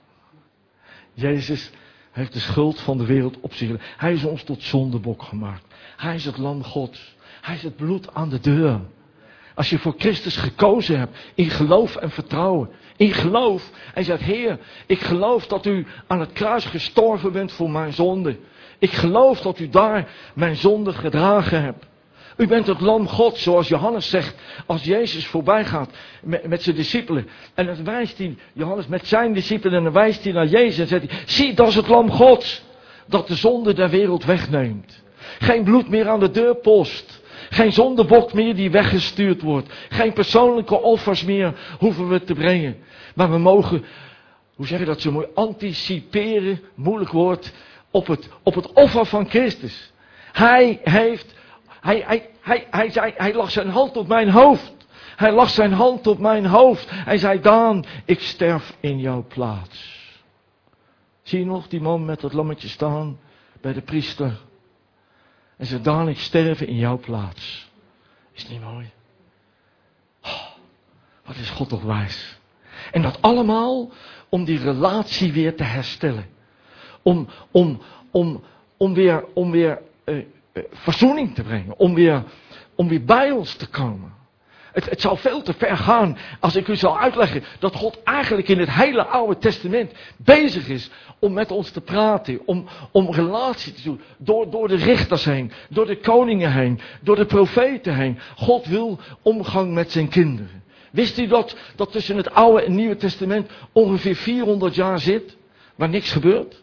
Jezus heeft de schuld van de wereld op zich. Hij is ons tot zondebok gemaakt. Hij is het lam Gods. Hij is het bloed aan de deur. Als je voor Christus gekozen hebt, in geloof en vertrouwen. In geloof. En je zegt, Heer, ik geloof dat u aan het kruis gestorven bent voor mijn zonde. Ik geloof dat u daar mijn zonde gedragen hebt. U bent het lam Gods, zoals Johannes zegt, als Jezus voorbij gaat met, met zijn discipelen. En dan wijst hij, Johannes met zijn discipelen, en dan wijst hij naar Jezus en zegt hij, zie, dat is het lam Gods, dat de zonde der wereld wegneemt. Geen bloed meer aan de deurpost. Geen zondebok meer die weggestuurd wordt. Geen persoonlijke offers meer hoeven we te brengen. Maar we mogen, hoe zeg je dat zo mooi, anticiperen, moeilijk woord, op het, op het offer van Christus. Hij heeft, hij, hij, hij, hij, zei, hij lag zijn hand op mijn hoofd. Hij lag zijn hand op mijn hoofd. Hij zei, Daan, ik sterf in jouw plaats. Zie je nog die man met dat lammetje staan bij de priester? En zei, Daan, ik sterf in jouw plaats. Is het niet mooi? Oh, wat is God toch wijs. En dat allemaal om die relatie weer te herstellen. Om, om, om, om weer, om weer uh, uh, verzoening te brengen. Om weer, om weer bij ons te komen. Het, het zou veel te ver gaan als ik u zou uitleggen dat God eigenlijk in het hele Oude Testament bezig is om met ons te praten, om, om relatie te doen, door, door de richters heen, door de koningen heen, door de profeten heen. God wil omgang met zijn kinderen. Wist u dat, dat tussen het Oude en Nieuwe Testament ongeveer vierhonderd jaar zit, waar niks gebeurt?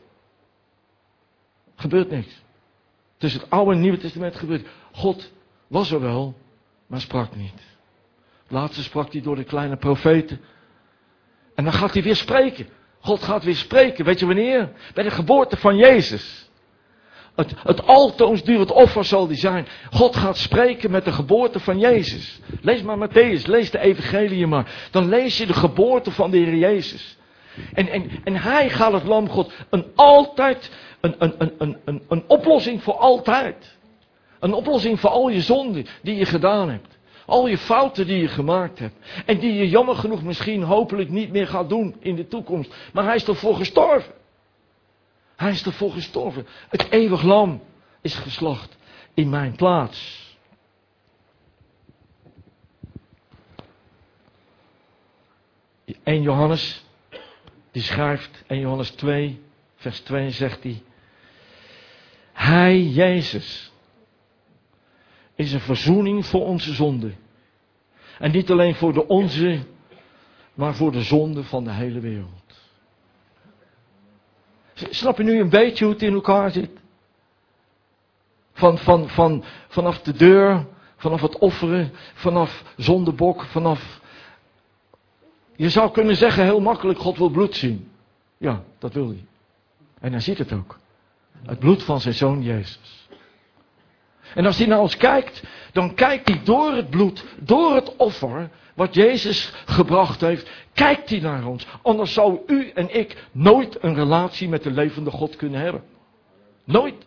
Gebeurt niks. Tussen het Oude en Nieuwe Testament gebeurt. God was er wel, maar sprak niet. Laatst sprak hij door de kleine profeten. En dan gaat hij weer spreken. God gaat weer spreken. Weet je wanneer? Bij de geboorte van Jezus. Het, het altoosdurend offer zal die zijn. God gaat spreken met de geboorte van Jezus. Lees maar Matthäus. Lees de evangelie maar. Dan lees je de geboorte van de Heer Jezus. En, en, en hij gaat het lam God. Een altijd. Een, een, een, een, een, een oplossing voor altijd. Een oplossing voor al je zonden die je gedaan hebt. Al je fouten die je gemaakt hebt. En die je jammer genoeg misschien hopelijk niet meer gaat doen in de toekomst. Maar hij is ervoor gestorven. Hij is ervoor gestorven. Het eeuwig lam is geslacht in mijn plaats. Eerste Johannes, die schrijft, Eerste Johannes twee, vers twee zegt hij. Hij, Jezus, is een verzoening voor onze zonde. En niet alleen voor de onze, maar voor de zonde van de hele wereld. Snap je nu een beetje hoe het in elkaar zit? Van, van, van, vanaf de deur, vanaf het offeren, vanaf zondebok, vanaf... Je zou kunnen zeggen heel makkelijk, God wil bloed zien. Ja, dat wil hij. En hij ziet het ook. Het bloed van zijn zoon Jezus. En als hij naar ons kijkt, dan kijkt hij door het bloed, door het offer, wat Jezus gebracht heeft, kijkt hij naar ons. Anders zou u en ik nooit een relatie met de levende God kunnen hebben. Nooit.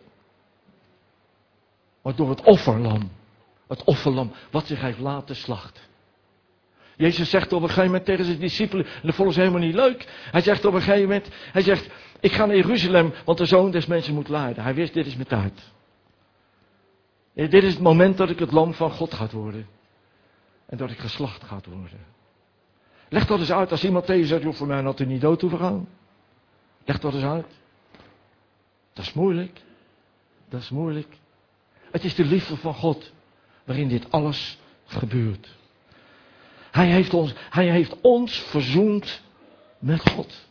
Maar door het offerlam, het offerlam, wat zich heeft laten slachten. Jezus zegt op een gegeven moment tegen zijn discipelen, en dat vonden ze helemaal niet leuk. Hij zegt op een gegeven moment, hij zegt, ik ga naar Jeruzalem, want de Zoon des Mensen moet lijden. Hij wist, dit is mijn tijd. Dit is het moment dat ik het lam van God gaat worden. En dat ik geslacht gaat worden. Leg dat eens uit als iemand tegen je zegt, joh, voor mij had hij niet dood hoeven gaan. Leg dat eens uit. Dat is moeilijk. Dat is moeilijk. Het is de liefde van God waarin dit alles gebeurt. Hij heeft ons, hij heeft ons verzoend met God.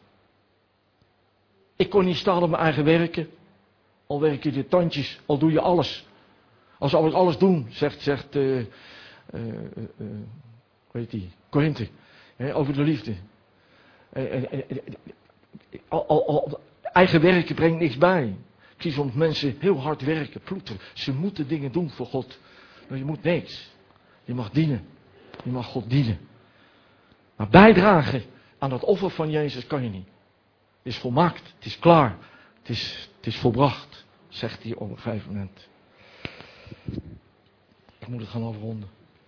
Ik kon niet staan op mijn eigen werken. Al werk je de tandjes, al doe je alles. Al zou ik alles doen, zegt, zegt uh, uh, uh, uh, hoe heet die, Korinthe, hè, over de liefde. Uh, uh, uh, uh, al, al, al, eigen werken brengt niks bij. Ik zie soms mensen heel hard werken, ploeteren. Ze moeten dingen doen voor God. Maar je moet niks. Je mag dienen. Je mag God dienen. Maar bijdragen aan dat offer van Jezus kan je niet. Het is volmaakt. Het is klaar. Het is, het is volbracht. Zegt hij op een gegeven moment. moet het gaan afronden.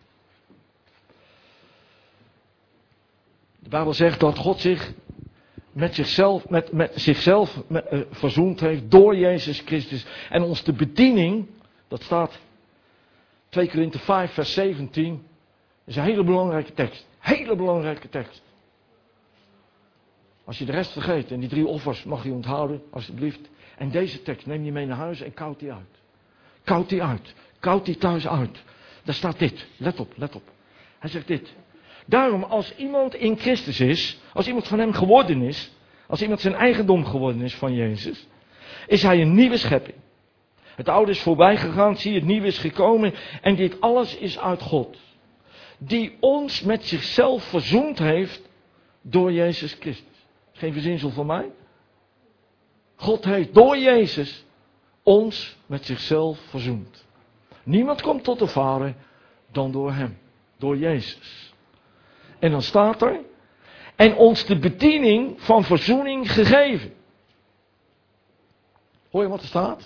De Bijbel zegt dat God zich met zichzelf, met, met zichzelf met, uh, verzoend heeft door Jezus Christus. En ons de bediening, dat staat twee Korinthe vijf vers zeventien, is een hele belangrijke tekst. Hele belangrijke tekst. Als je de rest vergeet en die drie offers mag je onthouden, alsjeblieft. En deze tekst neem je mee naar huis en koud die uit. Koud die uit. Koud die thuis uit. Daar staat dit. Let op, let op. Hij zegt dit. Daarom, als iemand in Christus is, als iemand van hem geworden is, als iemand zijn eigendom geworden is van Jezus, is hij een nieuwe schepping. Het oude is voorbij gegaan, zie het nieuwe is gekomen en dit alles is uit God. Die ons met zichzelf verzoend heeft door Jezus Christus. Geen verzinsel van mij. God heeft door Jezus ons met zichzelf verzoend. Niemand komt tot de Vader dan door hem. Door Jezus. En dan staat er. En ons de bediening van verzoening gegeven. Hoor je wat er staat?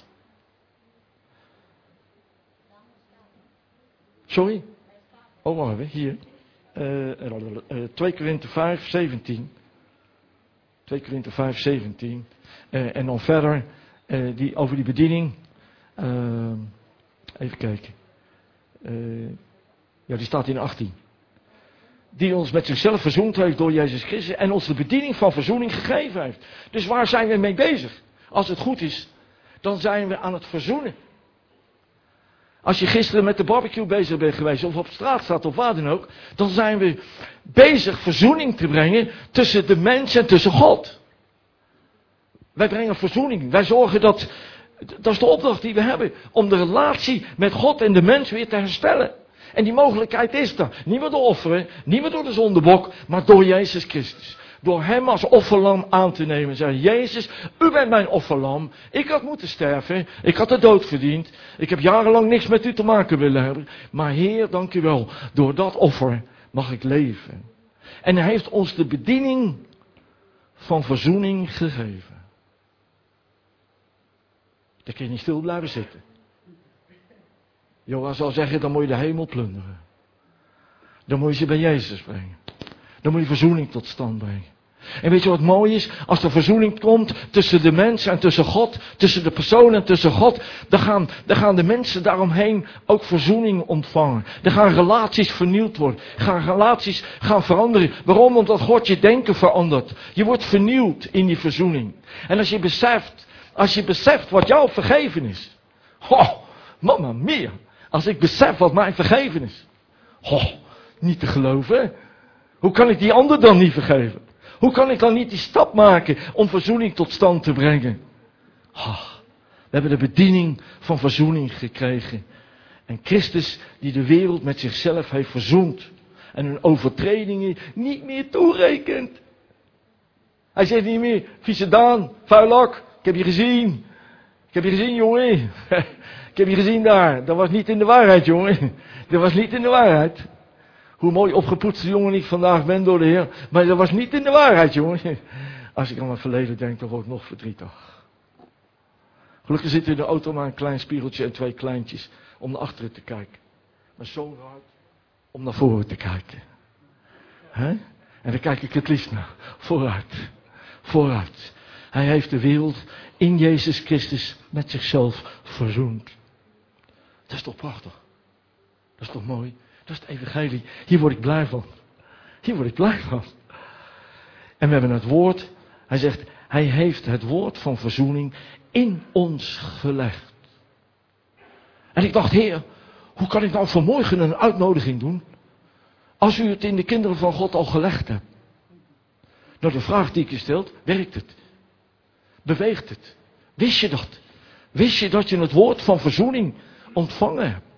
Sorry? Oh, wacht even. Hier. Uh, uh, twee Korinthe vijf zeventien. twee Korinthe vijf zeventien. Uh, en dan verder. Uh, die, over die bediening. Uh, even kijken. Uh, ja, die staat in achttien. Die ons met zichzelf verzoend heeft door Jezus Christus. En ons de bediening van verzoening gegeven heeft. Dus waar zijn we mee bezig? Als het goed is, dan zijn we aan het verzoenen. Als je gisteren met de barbecue bezig bent geweest, of op straat staat, of waar dan ook, dan zijn we bezig verzoening te brengen tussen de mens en tussen God. Wij brengen verzoening. Wij zorgen dat, dat is de opdracht die we hebben, om de relatie met God en de mens weer te herstellen. En die mogelijkheid is er. Niet meer door offeren, niet meer door de zondebok, maar door Jezus Christus. Door hem als offerlam aan te nemen. Zeg, Jezus, u bent mijn offerlam. Ik had moeten sterven. Ik had de dood verdiend. Ik heb jarenlang niks met u te maken willen hebben. Maar Heer, dank u wel. Door dat offer mag ik leven. En hij heeft ons de bediening van verzoening gegeven. Daar kun je niet stil blijven zitten. Johan zal zeggen, dan moet je de hemel plunderen. Dan moet je ze bij Jezus brengen. Dan moet je verzoening tot stand brengen. En weet je wat mooi is? Als er verzoening komt tussen de mens en tussen God, tussen de persoon en tussen God, dan gaan, dan gaan de mensen daaromheen ook verzoening ontvangen. Dan gaan relaties vernieuwd worden. Gaan relaties gaan veranderen. Waarom? Omdat God je denken verandert. Je wordt vernieuwd in die verzoening. En als je beseft, als je beseft wat jou vergeven is. Oh, mamma mia. Als ik besef wat mij vergeven is. Oh, niet te geloven. Hoe kan ik die ander dan niet vergeven? Hoe kan ik dan niet die stap maken om verzoening tot stand te brengen? Oh, we hebben de bediening van verzoening gekregen. En Christus die de wereld met zichzelf heeft verzoend. En hun overtredingen niet meer toerekent. Hij zegt niet meer, vieze Daan, vuilak, ik heb je gezien. Ik heb je gezien, jongen. Ik heb je gezien daar. Dat was niet in de waarheid, jongen. Dat was niet in de waarheid. Hoe mooi opgepoetste jongen ik vandaag ben door de Heer. Maar dat was niet in de waarheid, jongen. Als ik aan mijn verleden denk, dan word ik nog verdrietig. Gelukkig zit in de auto maar een klein spiegeltje en twee kleintjes om naar achteren te kijken. Maar zo'n hart om naar voren te kijken. He? En dan kijk ik het liefst naar. Vooruit. Vooruit. Hij heeft de wereld in Jezus Christus met zichzelf verzoend. Dat is toch prachtig? Dat is toch mooi? Dat is het evangelie. Hier word ik blij van. Hier word ik blij van. En we hebben het woord. Hij zegt, hij heeft het woord van verzoening in ons gelegd. En ik dacht, Heer, hoe kan ik nou vanmorgen een uitnodiging doen? Als u het in de kinderen van God al gelegd hebt. Nou, de vraag die ik je stelt, werkt het? Beweegt het? Wist je dat? Wist je dat je het woord van verzoening ontvangen hebt?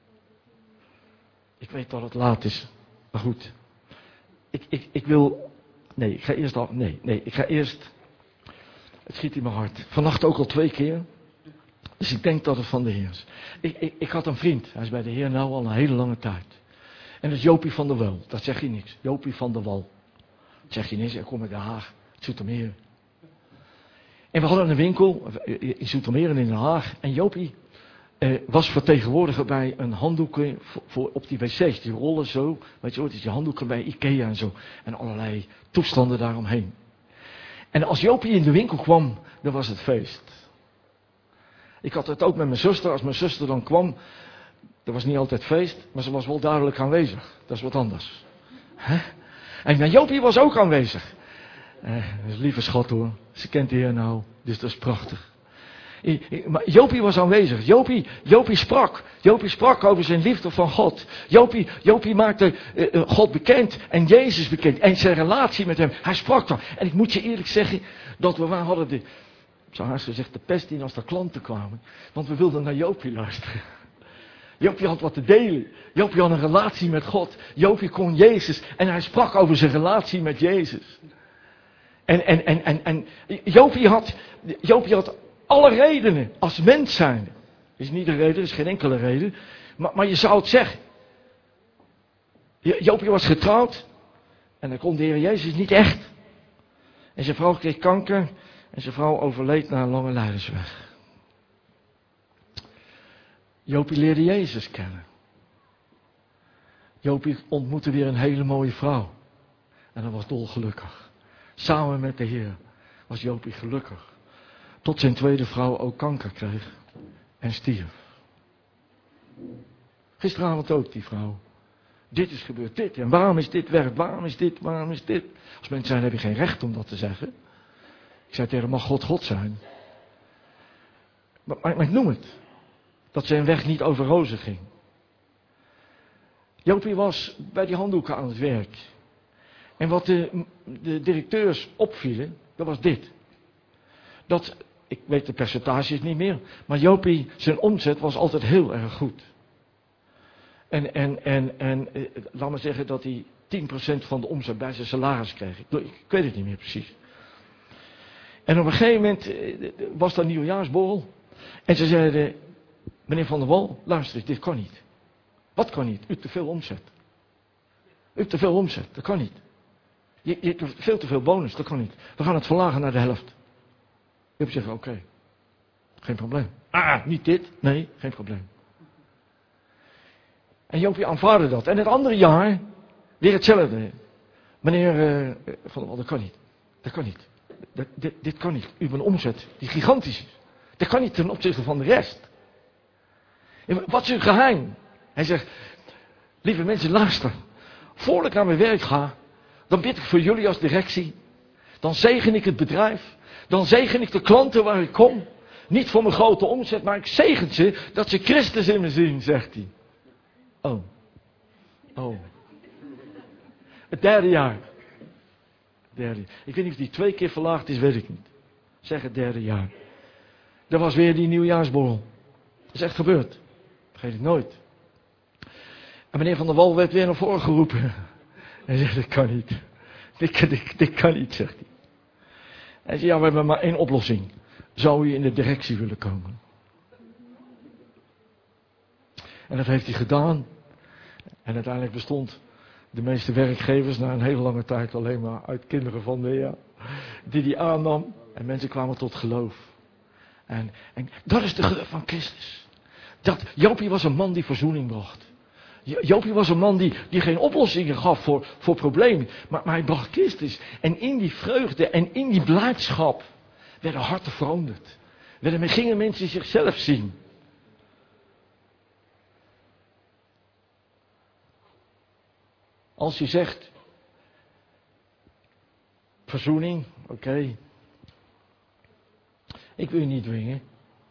Ik weet dat het laat is. Maar goed. Ik, ik, ik wil... Nee, ik ga eerst al... Nee, nee, ik ga eerst... Het schiet in mijn hart. Vannacht ook al twee keer. Dus ik denk dat het van de Heer is. Ik, ik, ik had een vriend. Hij is bij de Heer nou al een hele lange tijd. En dat is Jopie van der Wel. Dat zeg je niks. Jopie van der Wal. Dat zeg je niks. Hij komt uit Den Haag. Zoetermeer. En we hadden een winkel. In Zoetermeer en in Den Haag. En Jopie... eh, was vertegenwoordiger bij een handdoeken voor, voor op die wc's. Die rollen zo, weet je wel, die handdoeken bij Ikea en zo. En allerlei toestanden daaromheen. En als Jopie in de winkel kwam, dan was het feest. Ik had het ook met mijn zuster. Als mijn zuster dan kwam, dat was niet altijd feest, maar ze was wel duidelijk aanwezig. Dat is wat anders. Hè? En Jopie was ook aanwezig. Eh, dat is lieve schat hoor. Ze kent de Heer nou, dus dat is prachtig. Maar Jopie was aanwezig. Jopie, Jopie sprak. Jopie sprak over zijn liefde van God. Jopie, Jopie maakte uh, God bekend en Jezus bekend. En zijn relatie met hem. Hij sprak dan. En ik moet je eerlijk zeggen, dat we waar hadden de, zo haast gezegd, de pest in als er klanten kwamen. Want we wilden naar Jopie luisteren. Jopie had wat te delen. Jopie had een relatie met God. Jopie kon Jezus. En hij sprak over zijn relatie met Jezus. En, en, en, en, en Jopie had, Jopie had alle redenen als mens zijn. Is niet de reden, is geen enkele reden. Maar, maar je zou het zeggen. Jopie was getrouwd. En dan kon de Heer Jezus niet echt. En zijn vrouw kreeg kanker. En zijn vrouw overleed na een lange lijdensweg. Jopie leerde Jezus kennen. Jopie ontmoette weer een hele mooie vrouw. En dat was dolgelukkig. Samen met de Heer was Jopie gelukkig. Tot zijn tweede vrouw ook kanker kreeg. En stierf. Gisteravond ook die vrouw. Dit is gebeurd, dit. En waarom is dit werk? Waarom is dit? Waarom is dit? Als mensen zijn, heb je geen recht om dat te zeggen. Ik zei tegen hem, mag God God zijn? Maar, maar, maar ik noem het. Dat zijn weg niet over rozen ging. Jopie was bij die handdoeken aan het werk. En wat de, de directeurs opvielen, dat was dit. Dat, ik weet de percentages niet meer, maar Jopie, zijn omzet was altijd heel erg goed. En, en, en, en eh, laat maar zeggen dat hij tien procent van de omzet bij zijn salaris kreeg. Ik, ik weet het niet meer precies. En op een gegeven moment eh, was er een nieuwjaarsborrel. En ze zeiden, meneer Van der Wal, luister eens, dit kan niet. Wat kan niet? U hebt te veel omzet. U hebt te veel omzet, dat kan niet. Je, je hebt veel te veel bonus, dat kan niet. We gaan het verlagen naar de helft. Je hebt zeggen, oké, okay, geen probleem. Ah, niet dit, nee, geen probleem. En Jopie aanvaarde dat. En het andere jaar, weer hetzelfde. Meneer uh, Van der Wal, dat kan niet. Dat kan niet. Dat, dit, dit kan niet. U hebt een omzet die gigantisch is. Dat kan niet ten opzichte van de rest. En wat is uw geheim? Hij zegt, lieve mensen, luister. Voordat ik naar mijn werk ga, dan bid ik voor jullie als directie. Dan zegen ik het bedrijf. Dan zegen ik de klanten waar ik kom. Niet voor mijn grote omzet, maar ik zegen ze dat ze Christus in me zien, zegt hij. Oh. Oh. Het derde jaar. Het derde. Ik weet niet of die twee keer verlaagd is, weet ik niet. Zeg het derde jaar. Er was weer die nieuwjaarsborrel. Dat is echt gebeurd. Vergeet ik nooit. En meneer Van der Wal werd weer naar voren geroepen. Hij zegt, dit kan niet. Dit, dit, dit kan niet, zegt hij. Hij zegt, ja, we hebben maar één oplossing. Zou u in de directie willen komen? En dat heeft hij gedaan. En uiteindelijk bestond de meeste werkgevers na een hele lange tijd alleen maar uit kinderen van de Heer. Die die aannam. En mensen kwamen tot geloof. En, en dat is de geur van Christus. Dat, Jopie was een man die verzoening bracht. Jopie was een man die, die geen oplossingen gaf voor, voor problemen. Maar, maar hij bracht Christus. En in die vreugde en in die blijdschap werden harten veranderd. Werden, gingen mensen zichzelf zien. Als je zegt, verzoening, oké. Okay. Ik wil je niet dwingen.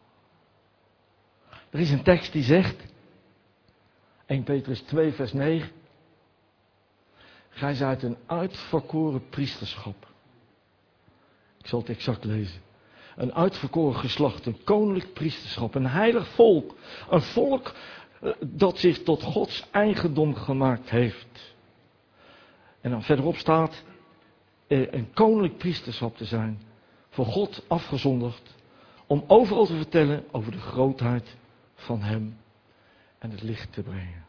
Er is een tekst die zegt, Eerste Petrus twee vers negen. Gij zijt een uitverkoren priesterschap. Ik zal het exact lezen. Een uitverkoren geslacht, een koninklijk priesterschap, een heilig volk. Een volk dat zich tot Gods eigendom gemaakt heeft. En dan verderop staat, een koninklijk priesterschap te zijn. Voor God afgezonderd. Om overal te vertellen over de grootheid van hem. En het licht te brengen.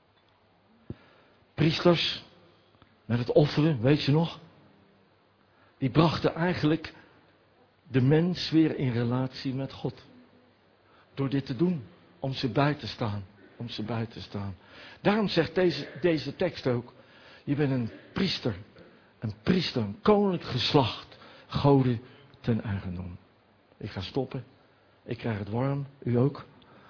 Priesters, met het offeren, weet je nog? Die brachten eigenlijk de mens weer in relatie met God. Door dit te doen. om ze bij te staan. Om ze bij te staan. Daarom zegt deze, deze tekst ook. Je bent een priester. Een priester, een koninklijk geslacht. Goden ten eigendom. Ik ga stoppen. Ik krijg het warm. U ook.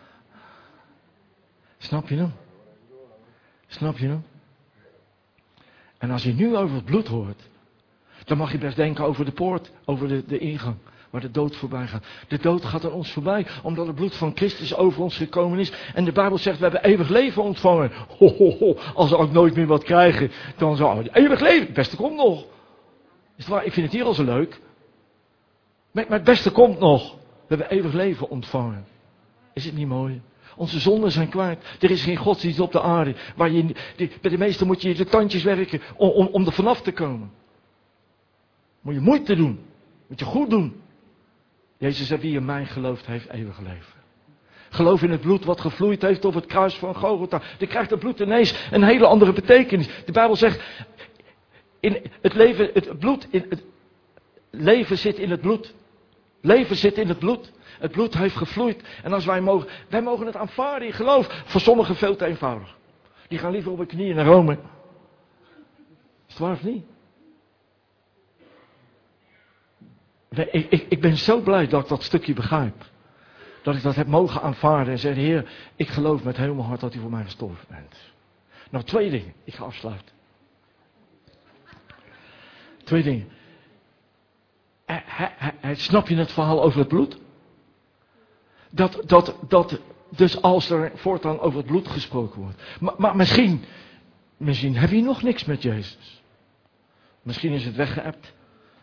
Snap je hem? Snap je hem? En als je nu over het bloed hoort. Dan mag je best denken over de poort. Over de, de ingang. Waar de dood voorbij gaat. De dood gaat aan ons voorbij. Omdat het bloed van Christus over ons gekomen is. En de Bijbel zegt we hebben eeuwig leven ontvangen. Ho, ho, ho. Als we ook nooit meer wat krijgen. Dan zou we eeuwig leven. Het beste komt nog. Is het waar? Ik vind het hier al zo leuk. Maar, maar het beste komt nog. We hebben eeuwig leven ontvangen. Is het niet mooi? Onze zonden zijn kwijt. Er is geen godsdienst op de aarde. Waar je, die, bij de meesten moet je de tandjes werken om, om, om er vanaf te komen. Moet je moeite doen. Moet je goed doen. Jezus zegt, wie in mij gelooft, heeft eeuwig leven. Geloof in het bloed wat gevloeid heeft op het kruis van Golgotha. Dan krijgt het bloed ineens een hele andere betekenis. De Bijbel zegt, in het leven, het bloed, in het leven zit in het bloed. Leven zit in het bloed. Het bloed heeft gevloeid. En als wij mogen, wij mogen het aanvaarden in geloof. Voor sommigen veel te eenvoudig. Die gaan liever op hun knieën naar Rome. Is het waar of niet? Nee, ik, ik, ik ben zo blij dat ik dat stukje begrijp. Dat ik dat heb mogen aanvaarden en zeggen, Heer, ik geloof met heel mijn hart dat u voor mij gestorven bent. Nou, twee dingen. Ik ga afsluiten. Twee dingen. He, he, he, snap je het verhaal over het bloed? Dat, dat, dat, dus als er voortaan over het bloed gesproken wordt. Maar, maar misschien, misschien heb je nog niks met Jezus. Misschien is het weggeëpt.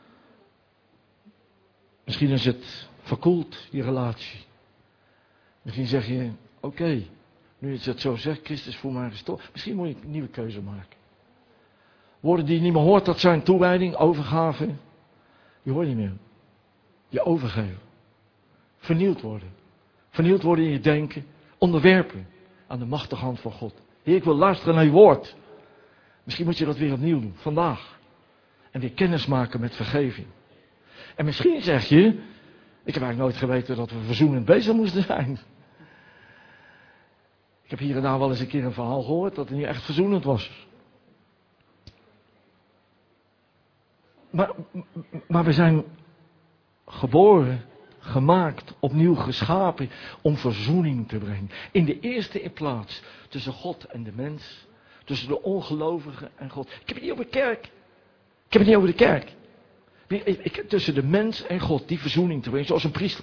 Misschien is het verkoeld, die relatie. Misschien zeg je, oké, okay, nu je het zo zegt, Christus voor mij gestorven. Misschien moet je een nieuwe keuze maken. Woorden die je niet meer hoort, dat zijn toewijding, overgave. Je hoort niet meer. Je overgeven. Vernieuwd worden. Vernieuwd worden in je denken. Onderwerpen aan de machtige hand van God. Heer, ik wil luisteren naar uw woord. Misschien moet je dat weer opnieuw doen, vandaag. En weer kennis maken met vergeving. En misschien zeg je, ik heb eigenlijk nooit geweten dat we verzoenend bezig moesten zijn. Ik heb hier en daar wel eens een keer een verhaal gehoord dat het niet echt verzoenend was. Maar, maar we zijn geboren, gemaakt, opnieuw geschapen om verzoening te brengen. In de eerste plaats tussen God en de mens. Tussen de ongelovigen en God. Ik heb het niet over de kerk. Ik heb het niet over de kerk. Ik, ik, tussen de mens en God die verzoening te brengen. Zoals een priester.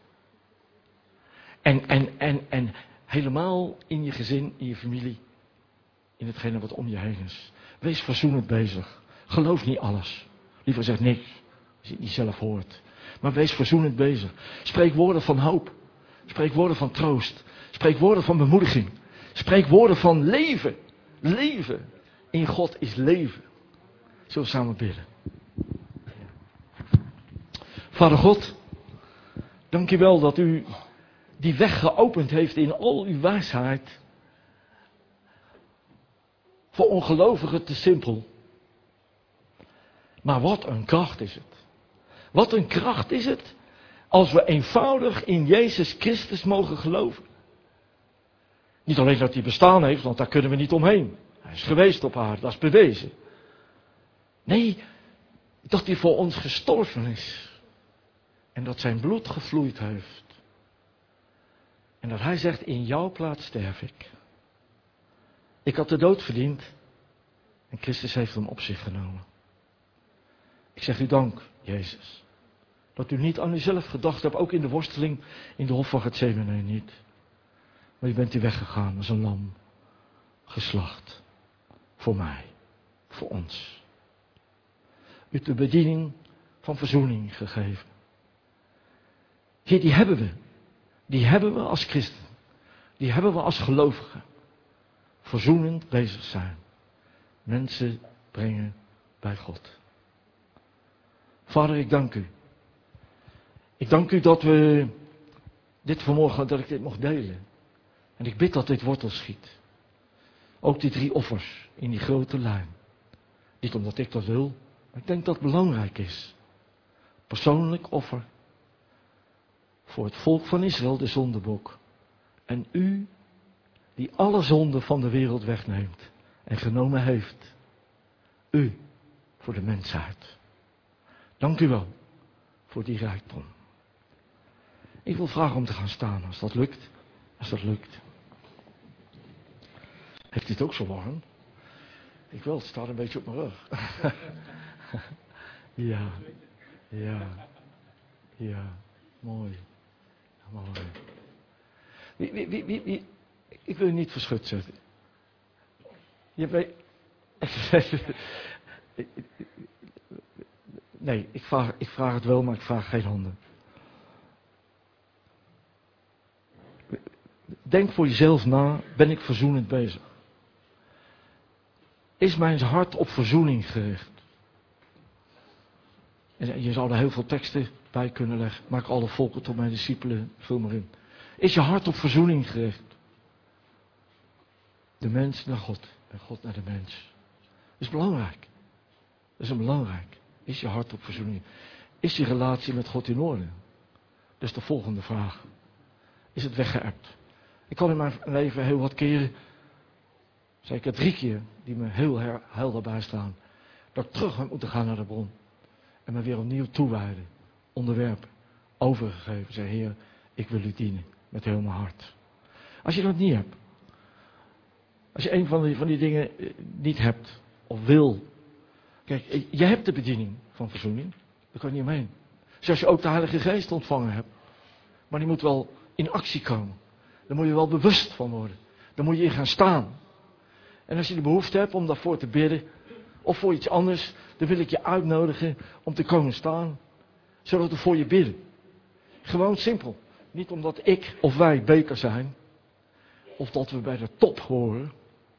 En, en, en, en helemaal in je gezin, in je familie. In hetgene wat om je heen is. Wees verzoenend bezig. Geloof niet alles. Liever zeg niks. Als je het niet zelf hoort. Maar wees verzoenend bezig. Spreek woorden van hoop. Spreek woorden van troost. Spreek woorden van bemoediging. Spreek woorden van leven. Leven. In God is leven. Zullen we samen bidden. Vader God. Dank u wel dat u die weg geopend heeft in al uw wijsheid. Voor ongelovigen te simpel. Maar wat een kracht is het. Wat een kracht is het als we eenvoudig in Jezus Christus mogen geloven. Niet alleen dat hij bestaan heeft, want daar kunnen we niet omheen. Hij is geweest op aarde, dat is bewezen. Nee, dat hij voor ons gestorven is. En dat zijn bloed gevloeid heeft. En dat hij zegt, in jouw plaats sterf ik. Ik had de dood verdiend. En Christus heeft hem op zich genomen. Ik zeg u dank, Jezus. Dat u niet aan uzelf gedacht hebt, ook in de worsteling in de hof van Getsemane niet. Maar u bent u weggegaan als een lam. Geslacht. Voor mij. Voor ons. U hebt de bediening van verzoening gegeven. Heer, die hebben we. Die hebben we als christen. Die hebben we als gelovigen. Verzoenend bezig zijn. Mensen brengen bij God. Vader, ik dank u. Ik dank u dat we dit vanmorgen, dat ik dit mocht delen. En ik bid dat dit wortel schiet. Ook die drie offers in die grote lijn. Niet omdat ik dat wil, maar ik denk dat het belangrijk is. Persoonlijk offer. Voor het volk van Israël, de zondebok. En u, die alle zonden van de wereld wegneemt en genomen heeft. U, voor de mensheid. Dank u wel voor die rijkdom. Ik wil vragen om te gaan staan, als dat lukt. Als dat lukt. Heeft u het ook zo warm? Ik wel, het staat een beetje op mijn rug. Ja, ja, ja, mooi, mooi. Wie, wie, wie, wie, wie, ik wil je niet verschut zetten. Je weet... Nee, ik vraag, ik vraag het wel, maar ik vraag geen handen. Denk voor jezelf na, ben ik verzoenend bezig? Is mijn hart op verzoening gericht? En je zou er heel veel teksten bij kunnen leggen. Maak alle volken tot mijn discipelen, vul maar in. Is je hart op verzoening gericht? De mens naar God en God naar de mens. Dat is belangrijk. Dat is belangrijk. Is je hart op verzoening? Is je relatie met God in orde? Dat is de volgende vraag. Is het weggeëpt? Ik kan in mijn leven heel wat keren, zeker drie keer, die me heel helder bijstaan, dat ik terug heb moeten gaan naar de bron. En me weer opnieuw toewijden, onderwerpen, overgegeven. Zeg, Heer, ik wil u dienen met heel mijn hart. Als je dat niet hebt, als je een van die, van die dingen niet hebt of wil. Kijk, je hebt de bediening van verzoening, daar kan je niet omheen. Zoals je ook de Heilige Geest ontvangen hebt. Maar die moet wel in actie komen. Daar moet je wel bewust van worden. Daar moet je in gaan staan. En als je de behoefte hebt om daarvoor te bidden, of voor iets anders, dan wil ik je uitnodigen om te komen staan. Zodat we voor je bidden. Gewoon simpel. Niet omdat ik of wij beter zijn, of dat we bij de top horen.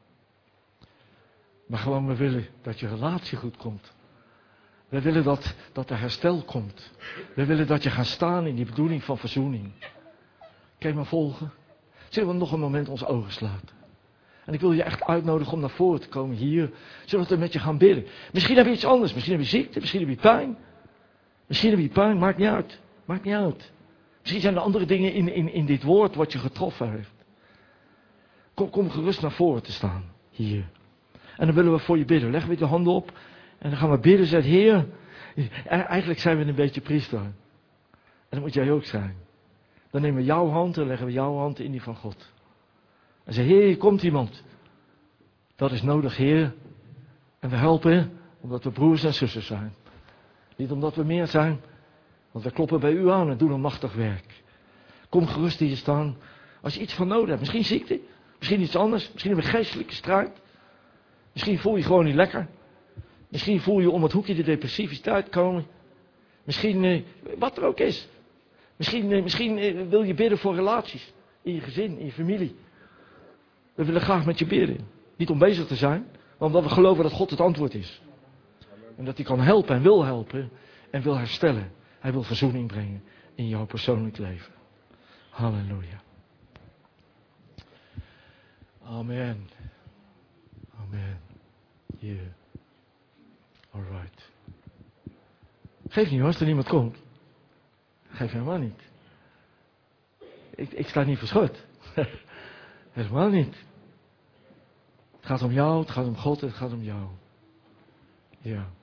Maar gewoon we willen dat je relatie goed komt. We willen dat, dat er herstel komt. We willen dat je gaat staan in die bedoeling van verzoening. Kan je me volgen? Zullen we nog een moment onze ogen sluiten? En ik wil je echt uitnodigen om naar voren te komen hier. Zodat we met je gaan bidden. Misschien heb je iets anders. Misschien heb je ziekte. Misschien heb je pijn. Misschien heb je pijn. Maakt niet uit. Maakt niet uit. Misschien zijn er andere dingen in, in, in dit woord wat je getroffen heeft. Kom, kom gerust naar voren te staan. Hier. En dan willen we voor je bidden. Leggen we de handen op. En dan gaan we bidden. Zeg, Heer. Eigenlijk zijn we een beetje priester. En dat moet jij ook zijn. Dan nemen we jouw hand en leggen we jouw hand in die van God. En zeggen, Heer, hier komt iemand. Dat is nodig, Heer. En we helpen omdat we broers en zussen zijn. Niet omdat we meer zijn. Want we kloppen bij u aan en doen een machtig werk. Kom gerust hier staan. Als je iets van nodig hebt. Misschien ziekte. Misschien iets anders. Misschien een geestelijke strijd. Misschien voel je gewoon niet lekker. Misschien voel je om het hoekje de depressiviteit komen. Misschien eh, wat er ook is. Misschien, eh, misschien eh, wil je bidden voor relaties. In je gezin, in je familie. We willen graag met je bidden. Niet om bezig te zijn. Maar omdat we geloven dat God het antwoord is. En dat hij kan helpen en wil helpen. En wil herstellen. Hij wil verzoening brengen in jouw persoonlijk leven. Halleluja. Amen. Amen. Yeah. Alright. Geef niet hoor, als er niemand komt. Geef helemaal niet. Ik, ik sta niet verschut. Helemaal niet. Het gaat om jou, het gaat om God, het gaat om jou. Ja.